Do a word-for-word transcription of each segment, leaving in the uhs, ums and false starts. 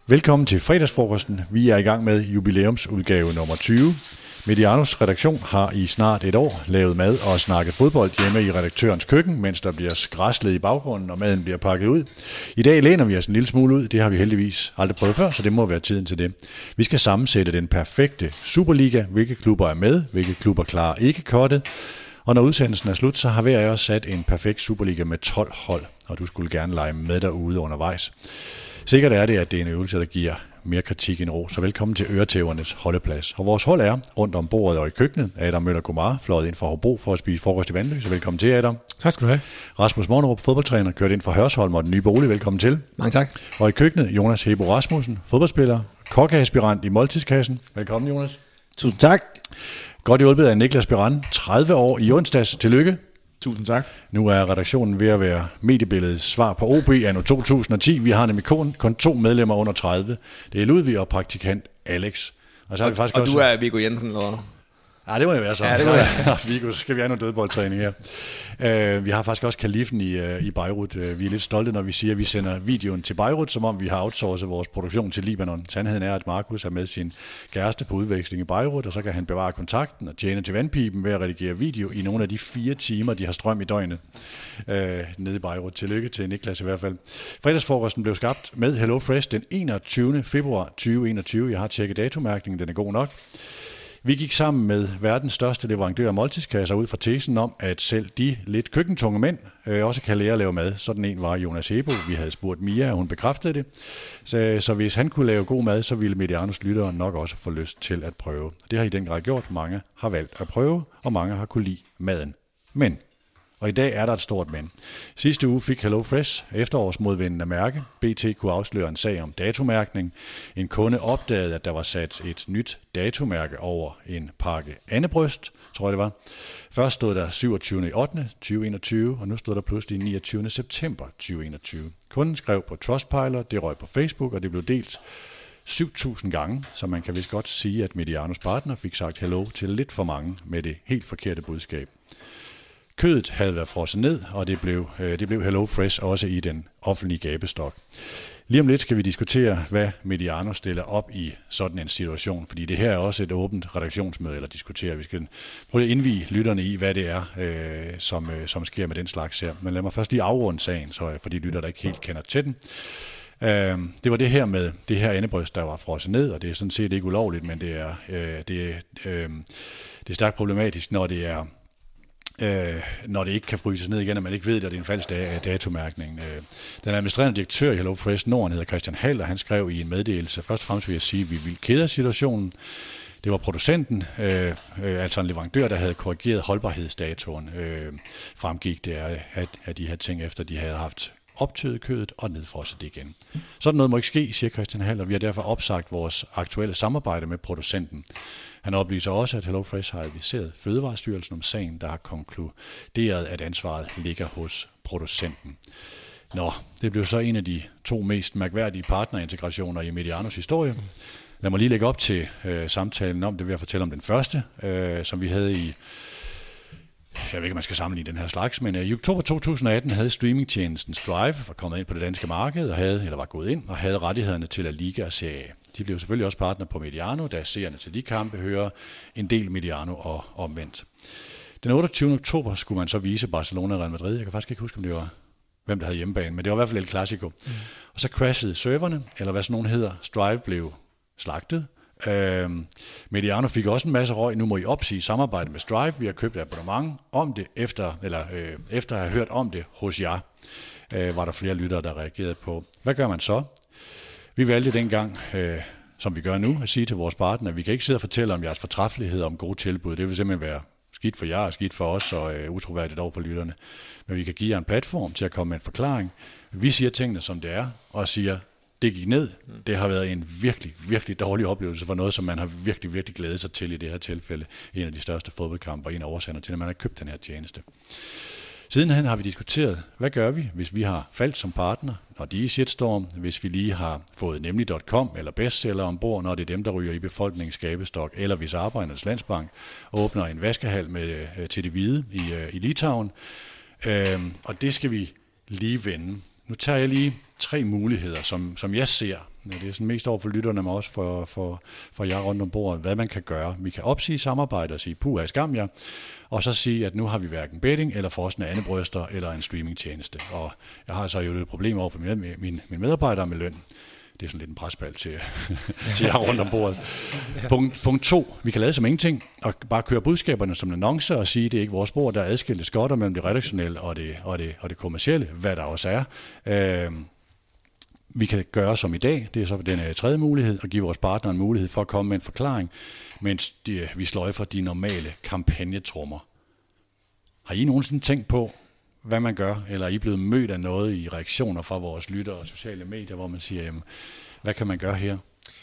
Velkommen til fredagsfrokosten. Vi er i gang med jubilæumsudgave nummer tyve. Medianos redaktion har i snart et år lavet mad og snakket fodbold hjemme i redaktørens køkken, mens der bliver skræslet i baggrunden, og maden bliver pakket ud. I dag læner vi os en lille smule ud. Det har vi heldigvis aldrig prøvet før, så det må være tiden til det. Vi skal sammensætte den perfekte Superliga. Hvilke klubber er med? Hvilke klubber klarer ikke kottet? Og når udsendelsen er slut, så har hver af os sat en perfekt Superliga med tolv hold, og du skulle gerne lege med derude undervejs. Sikkert er det, at det er en øvelse, der giver mere kritik end ro, så velkommen til Øretævernes holdeplads. Og vores hold er rundt om bordet og i køkkenet. Adam Møller-Gomar fløjet ind fra Hobro for at spise frokost i Vandløs, så velkommen til, Adam. Tak skal du have. Rasmus Mornerup, fodboldtræner, kørt ind fra Hørsholm og den nye bolig, velkommen til. Mange tak. Og i køkkenet, Jonas Hebo Rasmussen, fodboldspiller, kokkeaspirant i måltidskassen. Velkommen, Jonas. Tusind tak. Godt hjulpet af Niklas Beran, tredive år i onsdags. Tillykke. Tusind tak. Nu er redaktionen ved at være mediebilledets svar på O B anno to tusind og ti. Vi har nemlig kun, kun to medlemmer under tredive. Det er Ludvig og praktikant Alex. Og, så har vi faktisk og også... du er Viggo Jensen, eller? Ja, det må jeg være så. Ja, det må jeg. Viggo, så skal vi have noget dødboldtræning her. Uh, vi har faktisk også Kalifen i, uh, i Beirut. Uh, vi er lidt stolte, når vi siger, at vi sender videoen til Beirut, som om vi har outsourcet vores produktion til Libanon. Sandheden er, at Markus er med sin kæreste på udveksling i Beirut, og så kan han bevare kontakten og tjene til vandpipen ved at redigere video i nogle af de fire timer, de har strøm i døgnet uh, nede i Beirut. Tillykke til Niklas i hvert fald. Fredagsfrokosten blev skabt med HelloFresh den enogtyvende februar tyve enogtyve. Jeg har tjekket datomærkningen, den er god nok. Vi gik sammen med verdens største leverandør af måltidskasser ud fra tesen om, at selv de lidt køkkentunge mænd øh, også kan lære at lave mad. Sådan en var Jonas Hebo. Vi havde spurgt Mia, og hun bekræftede det. Så, så hvis han kunne lave god mad, så ville Medianos lyttere nok også få lyst til at prøve. Det har i den grad gjort. Mange har valgt at prøve, og mange har kunne lide maden. Men... Og i dag er der et stort men. Sidste uge fik HelloFresh efterårsmodvindende mærke. B T kunne afsløre en sag om datomærkning. En kunde opdagede, at der var sat et nyt datomærke over en pakke andebryst, tror jeg det var. Først stod der syvogtyvende ottende tyve enogtyve, og nu stod der pludselig niogtyvende september tyve enogtyve. Kunden skrev på Trustpilot, det røg på Facebook, og det blev delt syv tusind gange, så man kan vist godt sige, at Medianos partner fik sagt hello til lidt for mange med det helt forkerte budskab. Kødet havde været frosset ned, og det blev, øh, det blev HelloFresh også i den offentlige gabestok. Lige om lidt skal vi diskutere, hvad Mediano stiller op i sådan en situation, fordi det her er også et åbent redaktionsmøde, eller diskutere. Vi skal prøve at indvige lytterne i, hvad det er, øh, som, øh, som sker med den slags her. Men lad mig først lige afrunde sagen, så for de lytter, der ikke helt kender til den. Øh, det var det her med det her andebryst, der var frosset ned, og det er sådan set ikke ulovligt, men det er, øh, det, øh, det er stærkt problematisk, når det er Øh, når det ikke kan fryses ned igen, og man ikke ved, at det er en falsk datomærkning. Øh, den administrerende direktør i HelloFresh Norden hedder Christian Halder, han skrev i en meddelelse, først og fremmest vil jeg sige, at vi ville kede af situationen. Det var producenten, øh, øh, altså en leverandør, der havde korrigeret holdbarhedsdatoen. Øh, fremgik det, at, at de havde ting efter, de havde haft optøet kødet og nedfrosset det igen. Sådan noget må ikke ske, siger Christian Halder. Vi har derfor opsagt vores aktuelle samarbejde med producenten. Han oplyser også, at HelloFresh har adviseret Fødevarestyrelsen om sagen, der har konkluderet, at ansvaret ligger hos producenten. Nå, det blev så en af de to mest mærkværdige partnerintegrationer i Medianos historie. Lad mig lige lægge op til øh, samtalen om det ved at fortælle om den første, øh, som vi havde i... Jeg ved ikke, om man skal sammenligne den her slags, men i oktober to tusind og atten havde streamingtjenesten Strive var kommet ind på det danske marked, og havde, eller var gået ind og havde rettighederne til La Liga og Serie A. De blev selvfølgelig også partner på Mediano, da seerne til de kampe hører en del Mediano og omvendt. Den otteogtyvende oktober skulle man så vise Barcelona og Real Madrid. Jeg kan faktisk ikke huske, om det var hvem der havde hjemmebane, men det var i hvert fald El Clasico. Mm. Og så crashede serverne, eller hvad sådan nogen hedder. Strive blev slagtet. Øhm, Mediano fik også en masse røg. Nu må I opsige samarbejde med Strive. Vi har købt abonnement om det, efter, eller, øh, efter at have hørt om det hos jer, øh, var der flere lyttere, der reagerede på. Hvad gør man så? Vi valgte dengang, øh, som vi gør nu, at sige til vores partner, at vi kan ikke sidde og fortælle om jeres fortræffelighed om gode tilbud. Det vil simpelthen være skidt for jer og skidt for os og øh, utroværdigt over for lytterne. Men vi kan give jer en platform til at komme med en forklaring. Vi siger tingene, som det er, og siger, det gik ned. Det har været en virkelig, virkelig dårlig oplevelse for noget, som man har virkelig, virkelig glædet sig til i det her tilfælde. En af de største fodboldkampe og en af årsagerne til, at man har købt den her tjeneste. Sidenhen har vi diskuteret, hvad gør vi, hvis vi har faldt som partner, når de er i shitstorm, hvis vi lige har fået nemlig punktum com eller bestseller ombord, når det er dem, der ryger i befolkningens skabestok, eller hvis Arbejdernes Landsbank åbner en vaskehal med, øh, til det hvide i, øh, i Litauen. Øhm, og det skal vi lige vende. Nu tager jeg lige tre muligheder, som, som jeg ser Det er sådan mest over for lytterne, men også for, for, for jer rundt om bordet, hvad man kan gøre. Vi kan opsige samarbejde og sige, puha, skam jer, og så sige, at nu har vi hverken betting eller frosne andebryster eller en streamingtjeneste. Og jeg har så jo et problem over for mine, mine, mine medarbejdere med løn. Det er sådan lidt en presbald til, til jer rundt om bordet. Punkt, punkt to. Vi kan lade som ingenting og bare køre budskaberne som en annonce og sige, at det er ikke vores spor, der er adskilte skotter mellem det redaktionelle og det, og det, og det kommercielle, hvad der også er. Øh, vi kan gøre som i dag, det er så den tredje mulighed, at give vores partner en mulighed for at komme med en forklaring, mens de, vi sløjfer de normale kampagnetrummer. Har I nogensinde tænkt på, hvad man gør, eller er I blevet mødt af noget i reaktioner fra vores lyttere og sociale medier, hvor man siger, jamen, hvad kan man gøre her?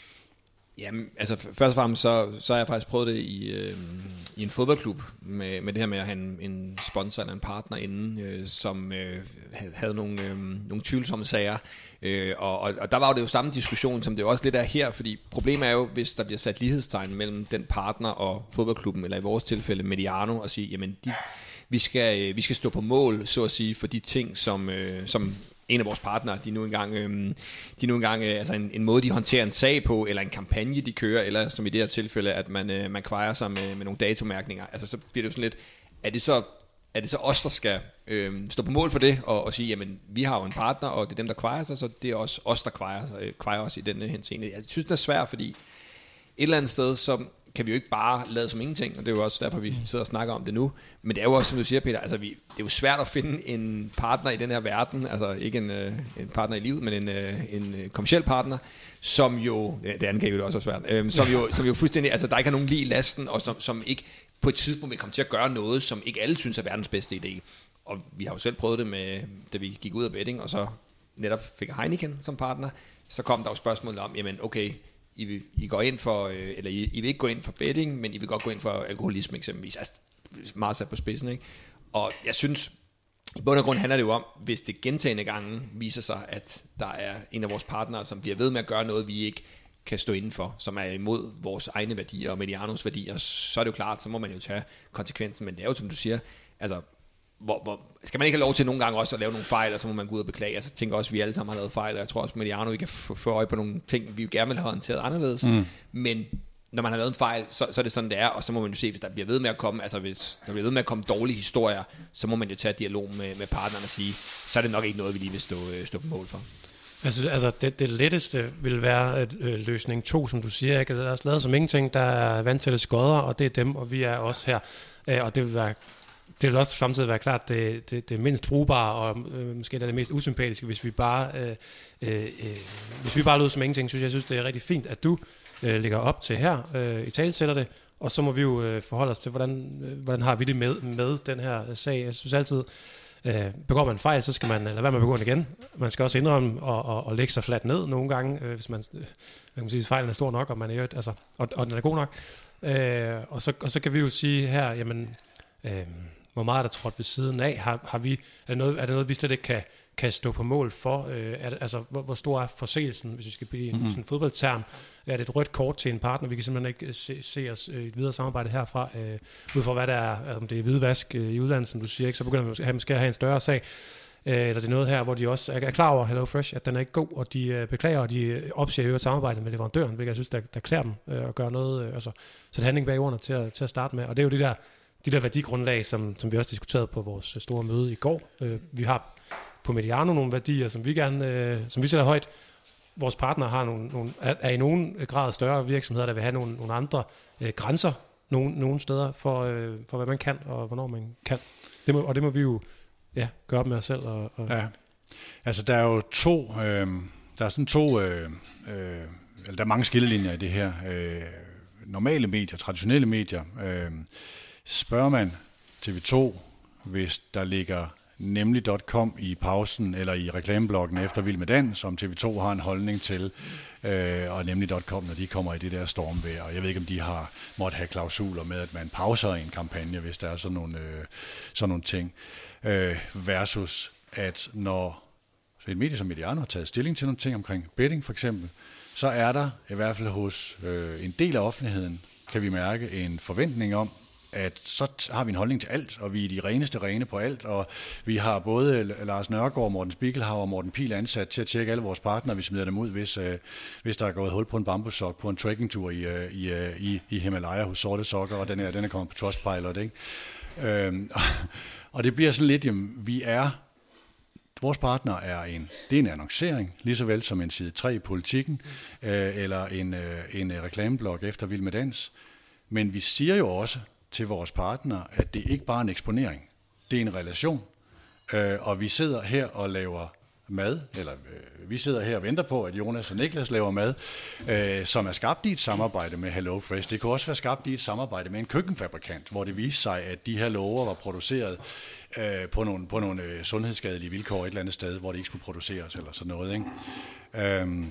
Jamen, altså først og fremmest, så, så har jeg faktisk prøvet det i, øh, i en fodboldklub, med, med det her med at have en, en sponsor eller en partner inden, øh, som øh, havde nogle, øh, nogle tvivlsomme sager. Øh, og, og, og der var jo det jo samme diskussion, som det jo også lidt er her, fordi problemet er jo, hvis der bliver sat lighedstegn mellem den partner og fodboldklubben, eller i vores tilfælde Mediano, og sige, jamen, de, vi, skal, vi skal stå på mål, så at sige, for de ting, som... Øh, som en af vores partnere, de nu engang, øh, de nu engang øh, altså en, en måde, de håndterer en sag på, eller en kampagne, de kører, eller som i det her tilfælde, at man, øh, man kvejer sig med, med nogle datomærkninger. Altså så bliver det jo sådan lidt, er det så, er det så os, der skal øh, stå på mål for det, og, og sige, jamen vi har jo en partner, og det er dem, der kvejer sig, så det er også os, der kvejer, øh, kvejer os i den henseende. Jeg synes, det er svært, fordi et eller andet sted, så kan vi jo ikke bare lade som ingenting, og det er jo også derfor, vi sidder og snakker om det nu. Men det er jo også, som du siger, Peter, altså vi, det er jo svært at finde en partner i den her verden, altså ikke en, en partner i livet, men en, en kommerciel partner, som jo, ja, det andet kan jo også være svært, øhm, som, jo, som jo fuldstændig, altså der ikke har nogen lige i lasten, og som, som ikke på et tidspunkt vil komme til at gøre noget, som ikke alle synes er verdens bedste idé. Og vi har jo selv prøvet det med, da vi gik ud af betting, og så netop fik Heineken som partner, så kom der jo spørgsmålet om, jamen okay, I, vil, I går ind for, eller I, I vil ikke gå ind for betting, men I vil godt gå ind for alkoholisme eksempelvis. Altså meget sat på spidsen, ikke? Og jeg synes, i bund og grund handler det jo om, hvis det gentagende gange viser sig, at der er en af vores partnere, som bliver ved med at gøre noget, vi ikke kan stå inden for, som er imod vores egne værdier og Medianos værdier, så er det jo klart, så må man jo tage konsekvensen. Men det er jo, som du siger, altså Hvor, hvor, skal man ikke have lov til nogle gange også at lave nogle fejl, og så må man gå ud og beklage. Altså, jeg tænker også, at vi alle sammen har lavet fejl, og jeg tror også, at Mediano, vi kan få, få øje på nogle ting, vi gerne vil have håndteret anderledes. Mm. Men når man har lavet en fejl, så, så er det sådan, det er, og så må man jo se, hvis der bliver ved med at komme, altså hvis der bliver ved med at komme dårlige historier, så må man jo tage dialog med, med partneren og sige, så er det nok ikke noget, vi lige vil stå, stå på mål for. Jeg synes, altså det, det letteste vil være et, øh, løsning to, som du siger, ikke? Der er lavet som ingenting, der er vandtætte skodder, og det er dem, og vi er også her. Øh, og det vil være Det vil også samtidig være klart, det, det, det er mindst brugbare, og øh, måske det er det mest usympatiske, hvis vi bare øh, øh, hvis vi bare lød som ingenting. Synes jeg, synes det er rigtig fint, at du øh, lægger op til her, øh, i talesætter det, og så må vi jo øh, forholde os til, hvordan, øh, hvordan har vi det med, med den her sag. Jeg synes altid, øh, begår man en fejl, så skal man lade være med at begå den igen. Man skal også indrømme og, og, og lægge sig fladt ned nogle gange, øh, hvis man, øh, man kan sige, fejlen er stor nok, og, man er, altså, og, og den er god nok. Øh, og, så, og så kan vi jo sige her, jamen... Øh, hvor meget er der trådt ved siden af? Har, har vi, er, det noget, er det noget, vi slet ikke kan, kan stå på mål for? Øh, er det, altså, hvor, hvor stor er forseelsen, hvis vi skal blive mm-hmm. en sådan fodboldterm? Er det et rødt kort til en partner? Vi kan simpelthen ikke se, se os i et videre samarbejde herfra. Øh, ud fra hvad der er, altså, om det er hvidvask øh, i udlandet, som du siger, ikke, så begynder man måske, måske at have en større sag. Øh, eller det er noget her, hvor de også er, er klar over HelloFresh, at den er ikke god, og de øh, beklager, og de opsiger jo et samarbejde med leverandøren, hvilket jeg synes, der, der klæder dem øh, at gøre noget, øh, altså sætte handling bag ordene til at, til at starte med. Og det er jo det der De der værdigrundlag, som, som vi også diskuterede på vores store møde i går. Øh, vi har på Mediano nogle værdier, som vi gerne, øh, som vi sætter højt. Vores partner har nogle, nogle, er, er i nogen grad større virksomheder, der vil have nogle, nogle andre øh, grænser nogle, nogle steder for, øh, for, hvad man kan og hvornår man kan. Det må, og det må vi jo ja, gøre op med os selv. Og, og ja. Altså der er jo to, øh, der er sådan to, øh, øh, eller der er mange skillelinjer i det her. Øh, normale medier, traditionelle medier. Øh, Spørger man T V to, hvis der ligger nemlig punktum com i pausen eller i reklameblokken efter Vild med Dans, som T V to har en holdning til, øh, og nemlig punktum com, når de kommer i det der stormvejr. Og jeg ved ikke, om de har måttet have klausuler med, at man pauser en kampagne, hvis der er sådan nogle, øh, sådan nogle ting. Øh, versus at når så et medie som Mediano har taget stilling til nogle ting omkring betting for eksempel, så er der i hvert fald hos øh, en del af offentligheden, kan vi mærke en forventning om, at så har vi en holdning til alt, og vi er de reneste rene på alt, og vi har både Lars Nørgaard, Morten Spiegelhauer og Morten Pihl ansat til at tjekke alle vores partnere, vi smider dem ud, hvis, øh, hvis der er gået hul på en bambussok på en trekkingtur i, øh, i, øh, i, i Himalaya hos Sorte Sokker, og den er, den er kommet på Trustpilot, ikke? Øhm, og det bliver sådan lidt, jamen, vi er, vores partner er en, det er en annoncering, lige så vel som en side tre i Politikken, øh, eller en, øh, en reklameblog efter Vild med Dans. Men vi siger jo også til vores partner, at det ikke bare er en eksponering, det er en relation. Øh, og vi sidder her og laver mad, eller øh, vi sidder her og venter på, at Jonas og Niklas laver mad, øh, som er skabt i et samarbejde med Hello Fresh. Det kunne også være skabt i et samarbejde med en køkkenfabrikant, hvor det viste sig, at de her låger var produceret øh, på nogle, på nogle øh, sundhedsskadelige vilkår et eller andet sted, hvor det ikke skulle produceres eller sådan noget, ikke? Øh,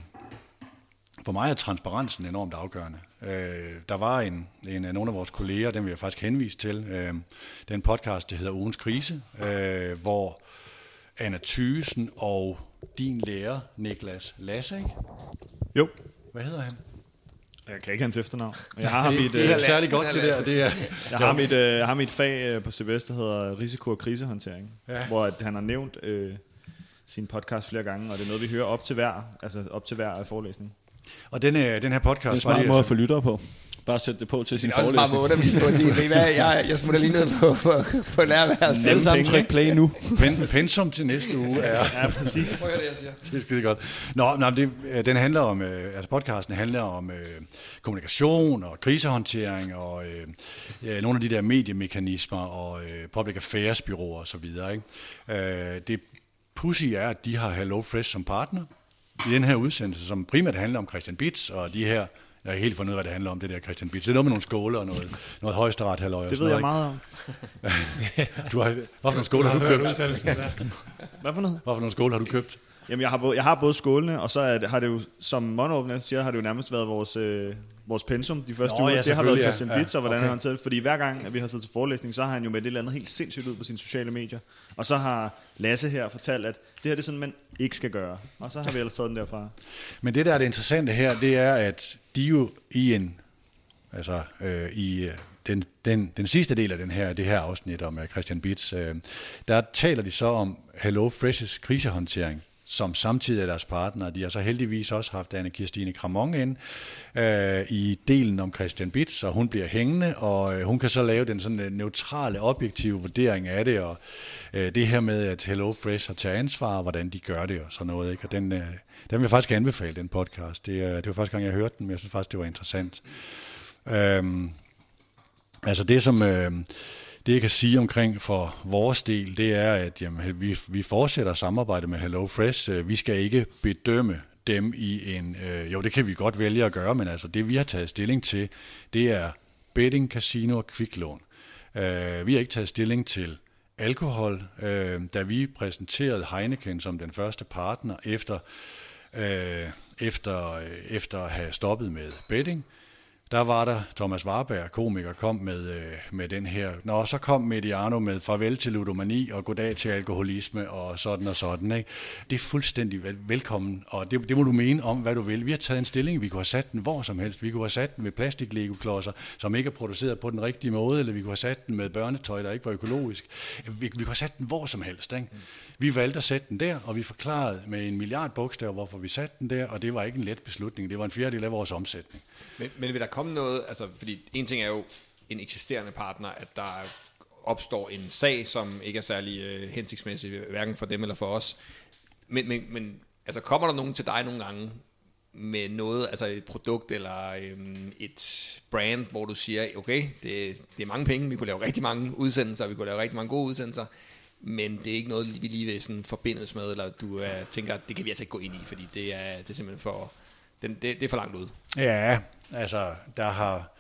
For mig er transparensen enormt afgørende. Øh, der var en, en af nogle af vores kolleger, den vil jeg faktisk henvise til, øh, den podcast, der hedder Ugens Krise, øh, hvor Anna Thysen og din lærer, Niklas Lasse, ikke? Jo. Hvad hedder han? Jeg kan ikke hans efternavn. Jeg har mit, det er øh, særlig godt det der. Det er, jeg har mit, øh, har mit fag på C B S, der hedder Risiko- og krisehåndtering, ja. Hvor at han har nævnt øh, sin podcast flere gange, og det er noget, vi hører op til hver, altså op til hver forelæsning. Og den, den her podcast... Det er en smart måde at få lyttere på. Bare sætte det på til sin forelæsning. Det er også en smart måde, at vi sige, jeg, jeg smutter lige ned på, på, på lærerværelset. Alle sammen tryk play nu. Pen, pensum til næste uge er... Ja, præcis. Prøv at det, jeg siger. Det er skide godt. Nå, nå det, den handler om... Altså podcasten handler om øh, kommunikation og krisehåndtering og øh, ja, nogle af de der mediemekanismer og øh, public affairs bureauer og så videre, ikke? Øh, det pussy er, at de har Hello Fresh som partner i den her udsendelse, som primært handler om Christian Bitz og de her, jeg er helt fundet ud af, hvad det handler om, det der Christian Bitz. Det er noget med nogle skåle og noget, noget højesteret halløj. Det ved jeg meget om. du har, hvad for nogle skåle har du købt? Hvad for noget? Hvad for nogle skåle har du købt? Jamen, jeg har, både, jeg har både skålene, og så er det, har det jo, som Monåbner siger, har det jo nærmest været vores, øh, vores pensum de første Nå, uger. Ja, det har været Christian Bitz, og hvordan okay. han håndteret det. Fordi hver gang, at vi har siddet til forelæsning, så har han jo med det eller andet helt sindssygt ud på sine sociale medier. Og så har Lasse her fortalt, at det her det er sådan, man ikke skal gøre. Og så har vi ellers taget den derfra. Men det, der er det interessante her, det er, at de jo i en, altså øh, i den, den, den sidste del af den her, det her afsnit om Christian Bitz, øh, der taler de så om Hello Fresh's krisehåndtering, som samtidig er deres partner. De har så heldigvis også haft Anne Kirstine Kramon ind øh, i delen om Christian Bitz, og hun bliver hængende, og øh, hun kan så lave den sådan neutrale, objektive vurdering af det, og øh, det her med, at Hello Fresh har taget ansvar, og hvordan de gør det, og sådan noget, ikke? Og den, øh, den vil jeg faktisk anbefale, den podcast. Det, øh, det var første gang, jeg hørte den, men jeg synes faktisk, det var interessant. Øhm, altså det, som... Øh, Det jeg kan sige omkring for vores del, det er, at jamen, vi, vi fortsætter samarbejde med Hello Fresh. Vi skal ikke bedømme dem i en... Øh, jo, det kan vi godt vælge at gøre, men altså det, vi har taget stilling til, det er betting, casino og kviklån. Øh, vi har ikke taget stilling til alkohol. Øh, da vi præsenterede Heineken som den første partner efter, øh, efter, øh, efter at have stoppet med betting, der var der Thomas Warberg, komiker, kom med, øh, med den her. Nå, så kom Mediano med farvel til ludomani og goddag til alkoholisme og sådan og sådan, ikke? Det er fuldstændig vel- velkommen, og det, det må du mene om, hvad du vil. Vi har taget en stilling, vi kunne have sat den hvor som helst. Vi kunne have sat den med plastiklegoklodser, som ikke er produceret på den rigtige måde, eller vi kunne have sat den med børnetøj, der ikke var økologisk. Vi, vi kunne have sat den hvor som helst, ikke? Vi valgte at sætte den der, og vi forklarede med en milliard bogstaver, hvorfor vi satte den der, og det var ikke en let beslutning. Det var en fjerdedel af vores omsætning. Men, men vil der komme noget, altså fordi en ting er jo en eksisterende partner, at der opstår en sag, som ikke er særlig øh, hensigtsmæssig, hverken for dem eller for os. Men, men, men altså kommer der nogen til dig nogle gange med noget, altså et produkt eller øhm, et brand, hvor du siger, okay, det, det er mange penge, vi kunne lave rigtig mange udsendelser, vi kunne lave rigtig mange gode udsendelser, men det er ikke noget, vi lige vil sådan forbindes med, eller du uh, tænker, at det kan vi altså ikke gå ind i, fordi det er, det er simpelthen for, det, det, det er for langt ud. Ja, altså, der har,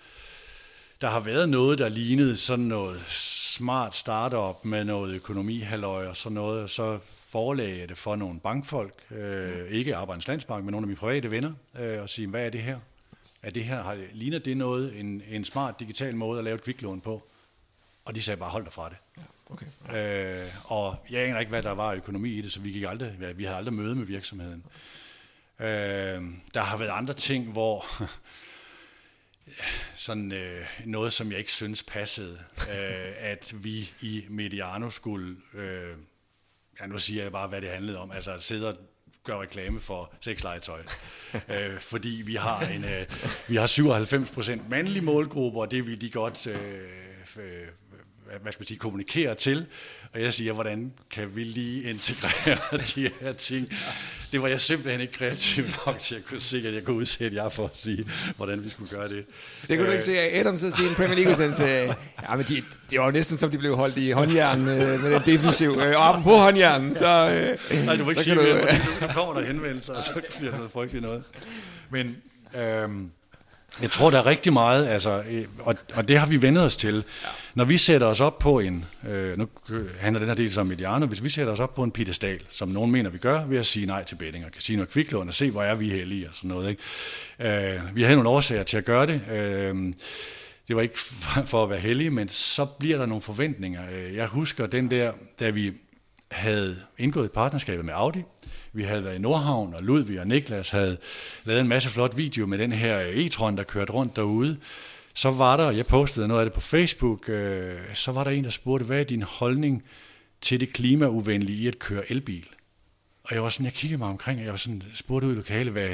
der har været noget, der lignede sådan noget smart startup med noget økonomihalløj og sådan noget, og så forelagde jeg det for nogle bankfolk, øh, ikke Arbejdernes Landsbank, men nogle af mine private venner, øh, og sige, hvad er det her? Er det her, har, ligner det noget, en, en smart digital måde at lave et kviklån på? Og de sagde bare, hold dig fra det. Ja, okay. Øh, og jeg aner ikke, hvad der var økonomi i det, så vi gik aldrig, vi havde aldrig møde med virksomheden. Øh, der har været andre ting, hvor sådan øh, noget, som jeg ikke synes passede, øh, at vi i Mediano skulle, øh, ja, nu siger jeg bare, hvad det handlede om, altså at sidde og gøre reklame for sexlegetøj, øh, fordi vi har en, øh, vi har syvoghalvfems procent mandlige målgrupper, og det vil de godt, øh, øh, hvad skal man sige, kommunikere til, og jeg siger, hvordan kan vi lige integrere de her ting? Det var jeg simpelthen ikke kreativ nok til at kunne se, at jeg kunne udsætte jer for at sige, hvordan vi skulle gøre det. Det kunne du ikke se, at Adam så sige en Premier League-udsendelse. Ja, men de, det var jo næsten som de blev holdt i håndjern øh, med den defensiv. Øh, og på håndjernen, så... Øh, Nej, du må ikke sige mere, du, nu kommer der henvendelser, og så bliver noget frygteligt noget. Men øhm, jeg tror, der er rigtig meget, altså, og, og det har vi vendet os til. Ja. Når vi sætter os op på en, øh, nu handler den her del som Mediano, hvis vi sætter os op på en piedestal, som nogen mener, vi gør, ved at sige nej til betting og casino og kviklån, og se, hvor er vi heldige og sådan noget. Ikke? Øh, vi havde nogle årsager til at gøre det. Øh, det var ikke for at være heldige, men så bliver der nogle forventninger. Jeg husker den der, da vi havde indgået et partnerskab med Audi. Vi havde været i Nordhavn, og Ludvig og Niklas havde lavet en masse flot video med den her e-tron, der kørte rundt derude. Så var der, jeg postede noget af det på Facebook, øh, så var der en, der spurgte, hvad er din holdning til det klimauvenlige i at køre elbil? Og jeg var sådan, jeg kiggede mig omkring, og jeg var sådan, spurgte ud i lokalet, hvad,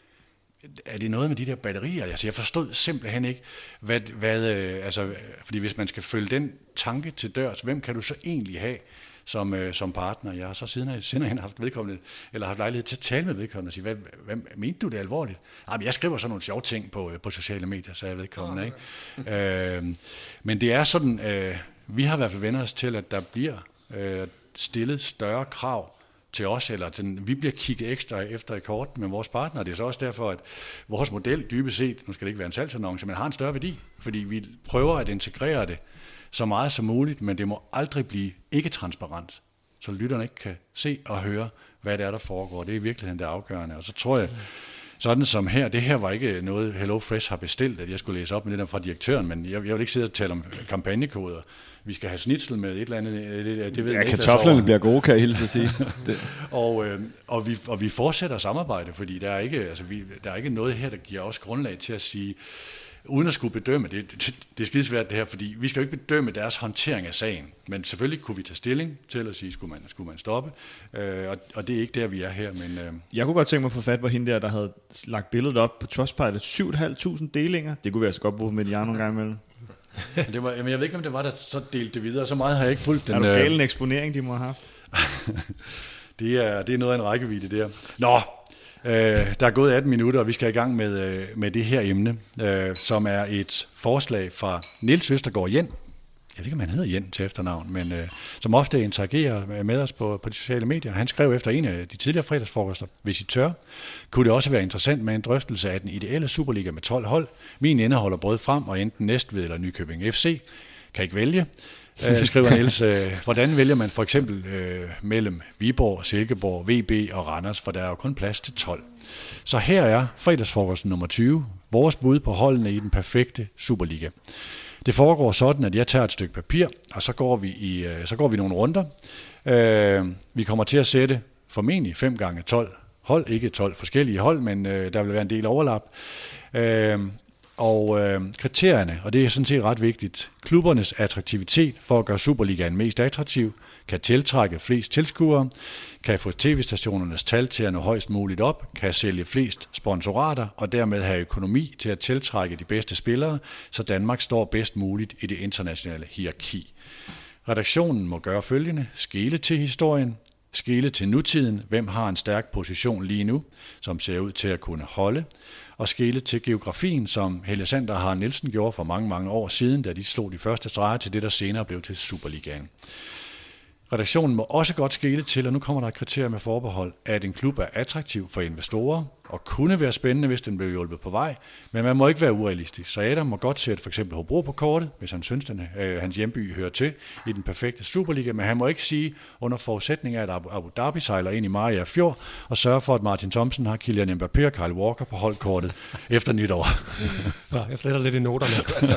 er det noget med de der batterier? Altså, jeg forstod simpelthen ikke, hvad, hvad øh, altså, fordi hvis man skal følge den tanke til dørs, hvem kan du så egentlig have som, øh, som partner? Jeg har så siden, siden hen haft vedkommende, eller haft lejlighed til at tale med vedkommende og sige, hvad, hvad mente du det alvorligt? Ah, men jeg skriver sådan nogle sjove ting på, på sociale medier, så jeg vedkommende, ikke? øh, men det er sådan, øh, vi har i hvert fald vendt os til, at der bliver øh, stillet større krav til os, eller til, vi bliver kigget ekstra efter i kort med vores partner. Det er så også derfor, at vores model dybest set, nu skal det ikke være en salgsannonce, men har en større værdi, fordi vi prøver at integrere det så meget som muligt, men det må aldrig blive ikke transparent, så lytterne ikke kan se og høre, hvad det er, der foregår. Det er i virkeligheden det afgørende. Og så tror jeg, sådan som her, det her var ikke noget HelloFresh har bestilt, at jeg skulle læse op med det der fra direktøren, men jeg, jeg vil ikke sidde og tale om kampagnekoder. Vi skal have snitsel med et eller andet. Det, det ved ja, jeg kartoflerne bliver gode, kan jeg hilse at sige. og, øh, og, vi, og vi fortsætter samarbejde, fordi der er, ikke, altså vi, der er ikke noget her, der giver os grundlag til at sige, uden at skulle bedømme, det, det, det er skidesvært det her, fordi vi skal jo ikke bedømme deres håndtering af sagen, men selvfølgelig kunne vi tage stilling til at sige, skulle man, skulle man stoppe, øh, og, og det er ikke der, vi er her. Men, øh. Jeg kunne godt tænke mig at få fat på hende der, der havde lagt billedet op på Trustpilot, syv tusind fem hundrede delinger, det kunne vi altså godt bruge med Mediano nogle gange imellem. Det var, jamen jeg ved ikke, om det var, der så delte det videre, så meget har jeg ikke fulgt den. Er du galen eksponering, de må have haft? det, er, det er noget af en rækkevidde der. Nå, Øh, der er gået atten minutter, og vi skal i gang med, øh, med det her emne, øh, som er et forslag fra Niels Østergaard Jen. Jeg ved ikke, om han hedder Jen til efternavn, men øh, som ofte interagerer med os på, på de sociale medier. Han skrev efter en af de tidligere fredagsfrokoster, hvis I tør, kunne det også være interessant med en drøftelse af den ideelle Superliga med tolv hold. Min indeholder både frem og enten Næstved eller Nykøbing F C. Kan ikke vælge. Øh, skriver Niels, øh, hvordan vælger man for eksempel øh, mellem Viborg, Silkeborg, V B og Randers, for der er jo kun plads til tolv. Så her er fredagsfrokosten nummer tyve, vores bud på holdene i den perfekte Superliga. Det foregår sådan, at jeg tager et stykke papir, og så går vi, i, øh, så går vi nogle runder. Øh, vi kommer til at sætte formentlig fem gange tolv hold, ikke tolv forskellige hold, men øh, der vil være en del overlap. Øh, Og øh, kriterierne, og det er sådan set ret vigtigt, klubbernes attraktivitet for at gøre Superligaen mest attraktiv, kan tiltrække flest tilskuere, kan få tv-stationernes tal til at nå højst muligt op, kan sælge flest sponsorater og dermed have økonomi til at tiltrække de bedste spillere, så Danmark står bedst muligt i det internationale hierarki. Redaktionen må gøre følgende: skele til historien, skele til nutiden, hvem har en stærk position lige nu, som ser ud til at kunne holde, og skele til geografien, som Helge Sander og Harald Nielsen gjorde for mange, mange år siden, da de slog de første streger til det, der senere blev til Superligaen. Redaktionen må også godt skele til, og nu kommer der et kriterie med forbehold, at en klub er attraktiv for investorer og kunne være spændende, hvis den blev hjulpet på vej, men man må ikke være urealistisk. Så Adam må godt sætte for eksempel Hobro på kortet, hvis han synes, at øh, hans hjemby hører til i den perfekte Superliga, men han må ikke sige under forudsætning af, at Abu Dhabi sejler ind i Maria Fjord og sørger for, at Martin Thomsen har Kylian Mbappé og Kyle Walker på holdkortet efter nytår. Ja, jeg sletter lidt i noterne.